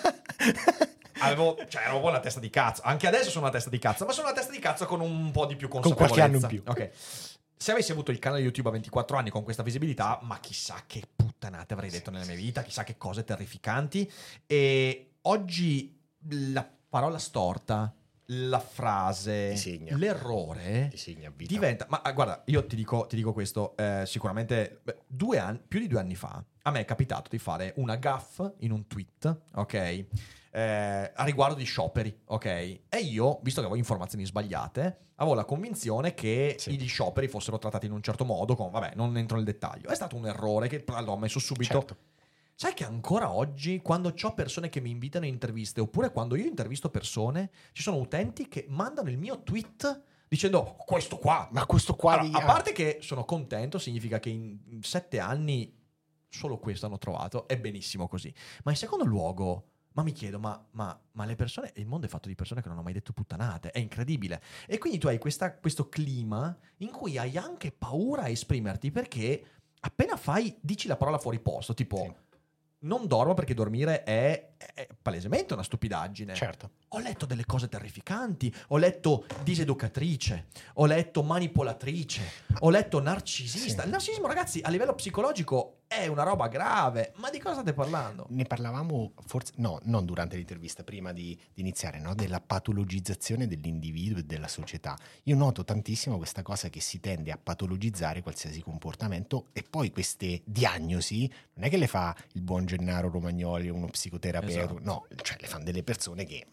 Speaker 2: avevo, cioè ero una testa di cazzo. Anche adesso sono una testa di cazzo, ma sono una testa di cazzo con un po' di più
Speaker 3: Con
Speaker 2: consapevolezza.
Speaker 3: qualche anno in più.
Speaker 2: Ok. Se avessi avuto il canale YouTube a ventiquattro anni con questa visibilità, ma chissà che puttanate avrei detto nella mia vita, chissà che cose terrificanti. E oggi la parola storta, la frase,
Speaker 3: Ti segna.
Speaker 2: l'errore
Speaker 3: Ti segna a vita.
Speaker 2: diventa. Ma ah, guarda, io ti dico, ti dico questo, eh, sicuramente beh, due anni, più di due anni fa, a me è capitato di fare una gaffe in un tweet, ok? Eh, a riguardo di scioperi, ok? E io, visto che avevo informazioni sbagliate, avevo la convinzione che
Speaker 3: Sì.
Speaker 2: gli scioperi fossero trattati in un certo modo, con, vabbè, non entro nel dettaglio. È stato un errore che l'ho messo subito.
Speaker 3: Certo.
Speaker 2: Sai che ancora oggi, quando ho persone che mi invitano in interviste, oppure quando io intervisto persone, ci sono utenti che mandano il mio tweet dicendo questo qua.
Speaker 3: Ma questo qua...
Speaker 2: Allora,
Speaker 3: di-
Speaker 2: a parte che sono contento, significa che in in sette anni solo questo hanno trovato, è benissimo così. Ma in secondo luogo, ma mi chiedo, ma, ma, ma le persone, il mondo è fatto di persone che non hanno mai detto puttanate, è incredibile. E quindi tu hai questa, questo clima in cui hai anche paura a esprimerti, perché appena fai, dici la parola fuori posto, tipo...
Speaker 3: Sì.
Speaker 2: Non dormo perché dormire è, è palesemente una stupidaggine.
Speaker 3: Certo.
Speaker 2: Ho letto delle cose terrificanti, ho letto diseducatrice, ho letto manipolatrice, ho letto narcisista.
Speaker 3: Sì.
Speaker 2: Il narcisismo, ragazzi, a livello psicologico è una roba grave. Ma di cosa state parlando?
Speaker 3: Ne parlavamo forse, no, non durante l'intervista, prima di, di iniziare, no? Della patologizzazione dell'individuo e della società. Io noto tantissimo questa cosa che si tende a patologizzare qualsiasi comportamento, e poi queste diagnosi non è che le fa il buon Gennaro Romagnoli o uno psicoterapeuta,
Speaker 2: Esatto.
Speaker 3: no, cioè le fanno delle persone che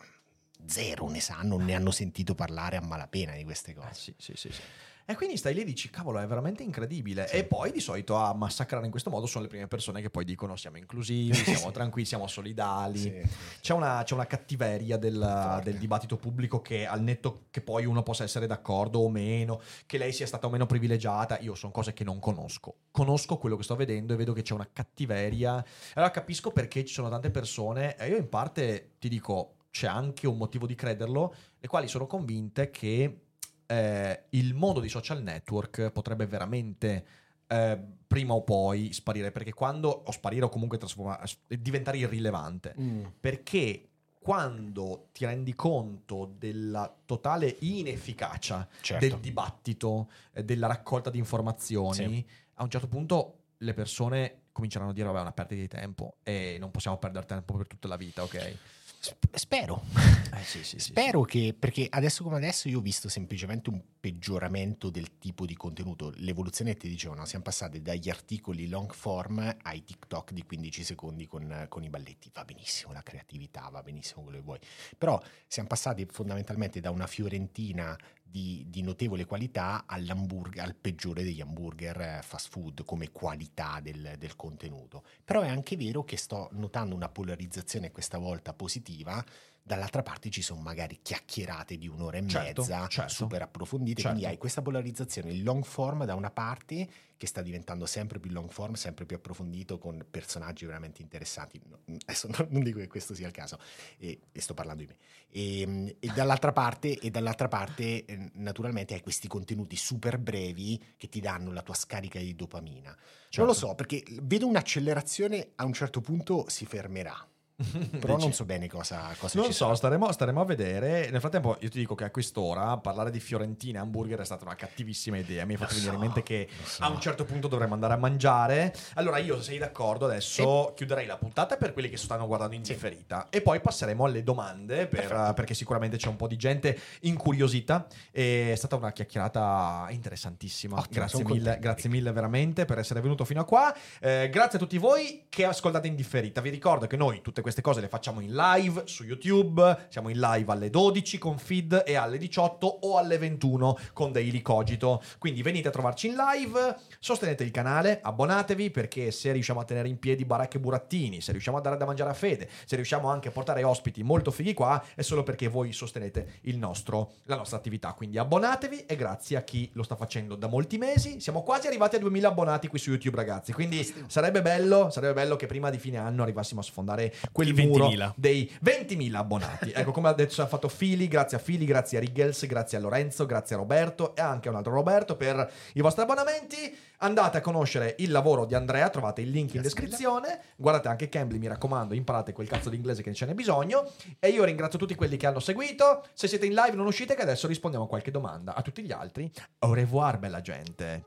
Speaker 3: zero ne sanno, ne hanno sentito parlare a malapena di queste cose.
Speaker 2: Eh, sì, sì, sì, sì. E quindi stai lì e dici, cavolo, è veramente incredibile. E poi di solito a massacrare in questo modo sono le prime persone che poi dicono siamo inclusivi, siamo tranquilli, siamo solidali.
Speaker 3: Sì.
Speaker 2: C'è una, c'è una cattiveria del,
Speaker 3: Forte.
Speaker 2: del dibattito pubblico, che al netto che poi uno possa essere d'accordo o meno, che lei sia stata o meno privilegiata, io sono cose che non conosco. Conosco quello che sto vedendo e vedo che c'è una cattiveria. Allora capisco perché ci sono tante persone, e io in parte ti dico, c'è anche un motivo di crederlo, le quali sono convinte che eh, il mondo dei social network potrebbe veramente eh, prima o poi sparire, perché quando o sparire o comunque trasforma- diventare irrilevante,
Speaker 3: Mm.
Speaker 2: perché quando ti rendi conto della totale inefficacia
Speaker 3: Certo.
Speaker 2: del dibattito, eh, della raccolta di informazioni,
Speaker 3: Sì.
Speaker 2: a un certo punto le persone cominceranno a dire vabbè, è una perdita di tempo e non possiamo perdere tempo per tutta la vita, ok?
Speaker 3: Sp- Spero.
Speaker 2: Eh sì, sì, sì,
Speaker 3: Spero che, perché adesso come adesso io ho visto semplicemente un peggioramento del tipo di contenuto. L'evoluzione, ti dicevo, no? Siamo passati dagli articoli long form ai TikTok di quindici secondi con, con i balletti. Va benissimo la creatività, va benissimo quello che vuoi, però siamo passati fondamentalmente da una fiorentina di, di notevole qualità all'hamburger, al peggiore degli hamburger eh, fast food come qualità del, del contenuto. Però è anche vero che sto notando una polarizzazione questa volta positiva. Dall'altra parte ci sono magari chiacchierate di un'ora e
Speaker 2: Certo,
Speaker 3: mezza
Speaker 2: certo.
Speaker 3: super approfondite,
Speaker 2: Certo.
Speaker 3: quindi hai questa polarizzazione, il long form da una parte che sta diventando sempre più long form, sempre più approfondito, con personaggi veramente interessanti. No, adesso non, non dico che questo sia il caso, e, e sto parlando di me. E, e dall'altra parte, e dall'altra parte eh, naturalmente hai questi contenuti super brevi che ti danno la tua scarica di dopamina.
Speaker 2: Certo.
Speaker 3: Non lo so, perché vedo un'accelerazione, a un certo punto si fermerà. Però
Speaker 2: Dici?
Speaker 3: non so bene cosa, cosa
Speaker 2: Non
Speaker 3: ci
Speaker 2: so,
Speaker 3: sarà.
Speaker 2: staremo, staremo a vedere. Nel frattempo io ti dico che a quest'ora parlare di Fiorentina e hamburger è stata una cattivissima idea. Mi hai fatto
Speaker 3: Lo
Speaker 2: venire
Speaker 3: so,
Speaker 2: in mente che
Speaker 3: lo so.
Speaker 2: a un certo punto dovremmo andare a mangiare. Allora io, se sei d'accordo, adesso chiuderei la puntata per quelli che stanno guardando in
Speaker 3: Sì.
Speaker 2: differita, e poi passeremo alle domande per-
Speaker 3: Perfetto.
Speaker 2: perché sicuramente c'è un po' di gente incuriosita. E è stata una chiacchierata interessantissima.
Speaker 3: Ottimo,
Speaker 2: grazie
Speaker 3: sono
Speaker 2: mille,
Speaker 3: contento,
Speaker 2: grazie
Speaker 3: Rick.
Speaker 2: mille veramente per essere venuto fino a qua. Eh, grazie a tutti voi che ascoltate in differita. Vi ricordo che noi tutte queste cose le facciamo in live su YouTube, siamo in live alle dodici con feed e alle diciotto o alle ventuno con Daily Cogito. Quindi venite a trovarci in live, sostenete il canale, abbonatevi, perché se riusciamo a tenere in piedi Baracche e Burattini, se riusciamo a dare da mangiare a Fede, se riusciamo anche a portare ospiti molto fighi qua, è solo perché voi sostenete il nostro, la nostra attività. Quindi abbonatevi, e grazie a chi lo sta facendo da molti mesi. Siamo quasi arrivati a duemila abbonati qui su YouTube, ragazzi, quindi sarebbe bello, sarebbe bello che prima di fine anno arrivassimo a sfondare quel
Speaker 6: I
Speaker 2: muro
Speaker 6: ventimila.
Speaker 2: dei ventimila abbonati. Ecco, come ha detto, ha fatto Fili, grazie a Fili, grazie a Riggels, grazie a Lorenzo, grazie a Roberto e anche a un altro Roberto per i vostri abbonamenti. Andate a conoscere il lavoro di Andrea, trovate il link in
Speaker 3: Grazie
Speaker 2: descrizione. Guardate anche Cambly, mi raccomando, imparate quel cazzo di inglese che ce n'è bisogno. E io ringrazio tutti quelli che hanno seguito. Se siete in live non uscite, che adesso rispondiamo a qualche domanda. A tutti gli altri, au revoir bella gente.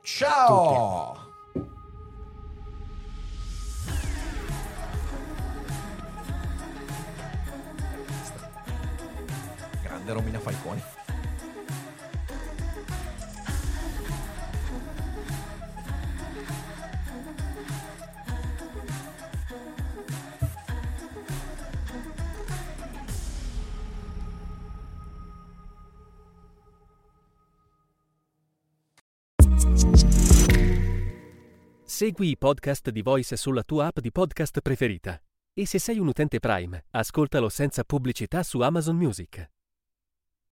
Speaker 2: Ciao! Grande Romina Falconi.
Speaker 7: Segui i podcast di Voice sulla tua app di podcast preferita. E se sei un utente Prime, ascoltalo senza pubblicità su Amazon Music.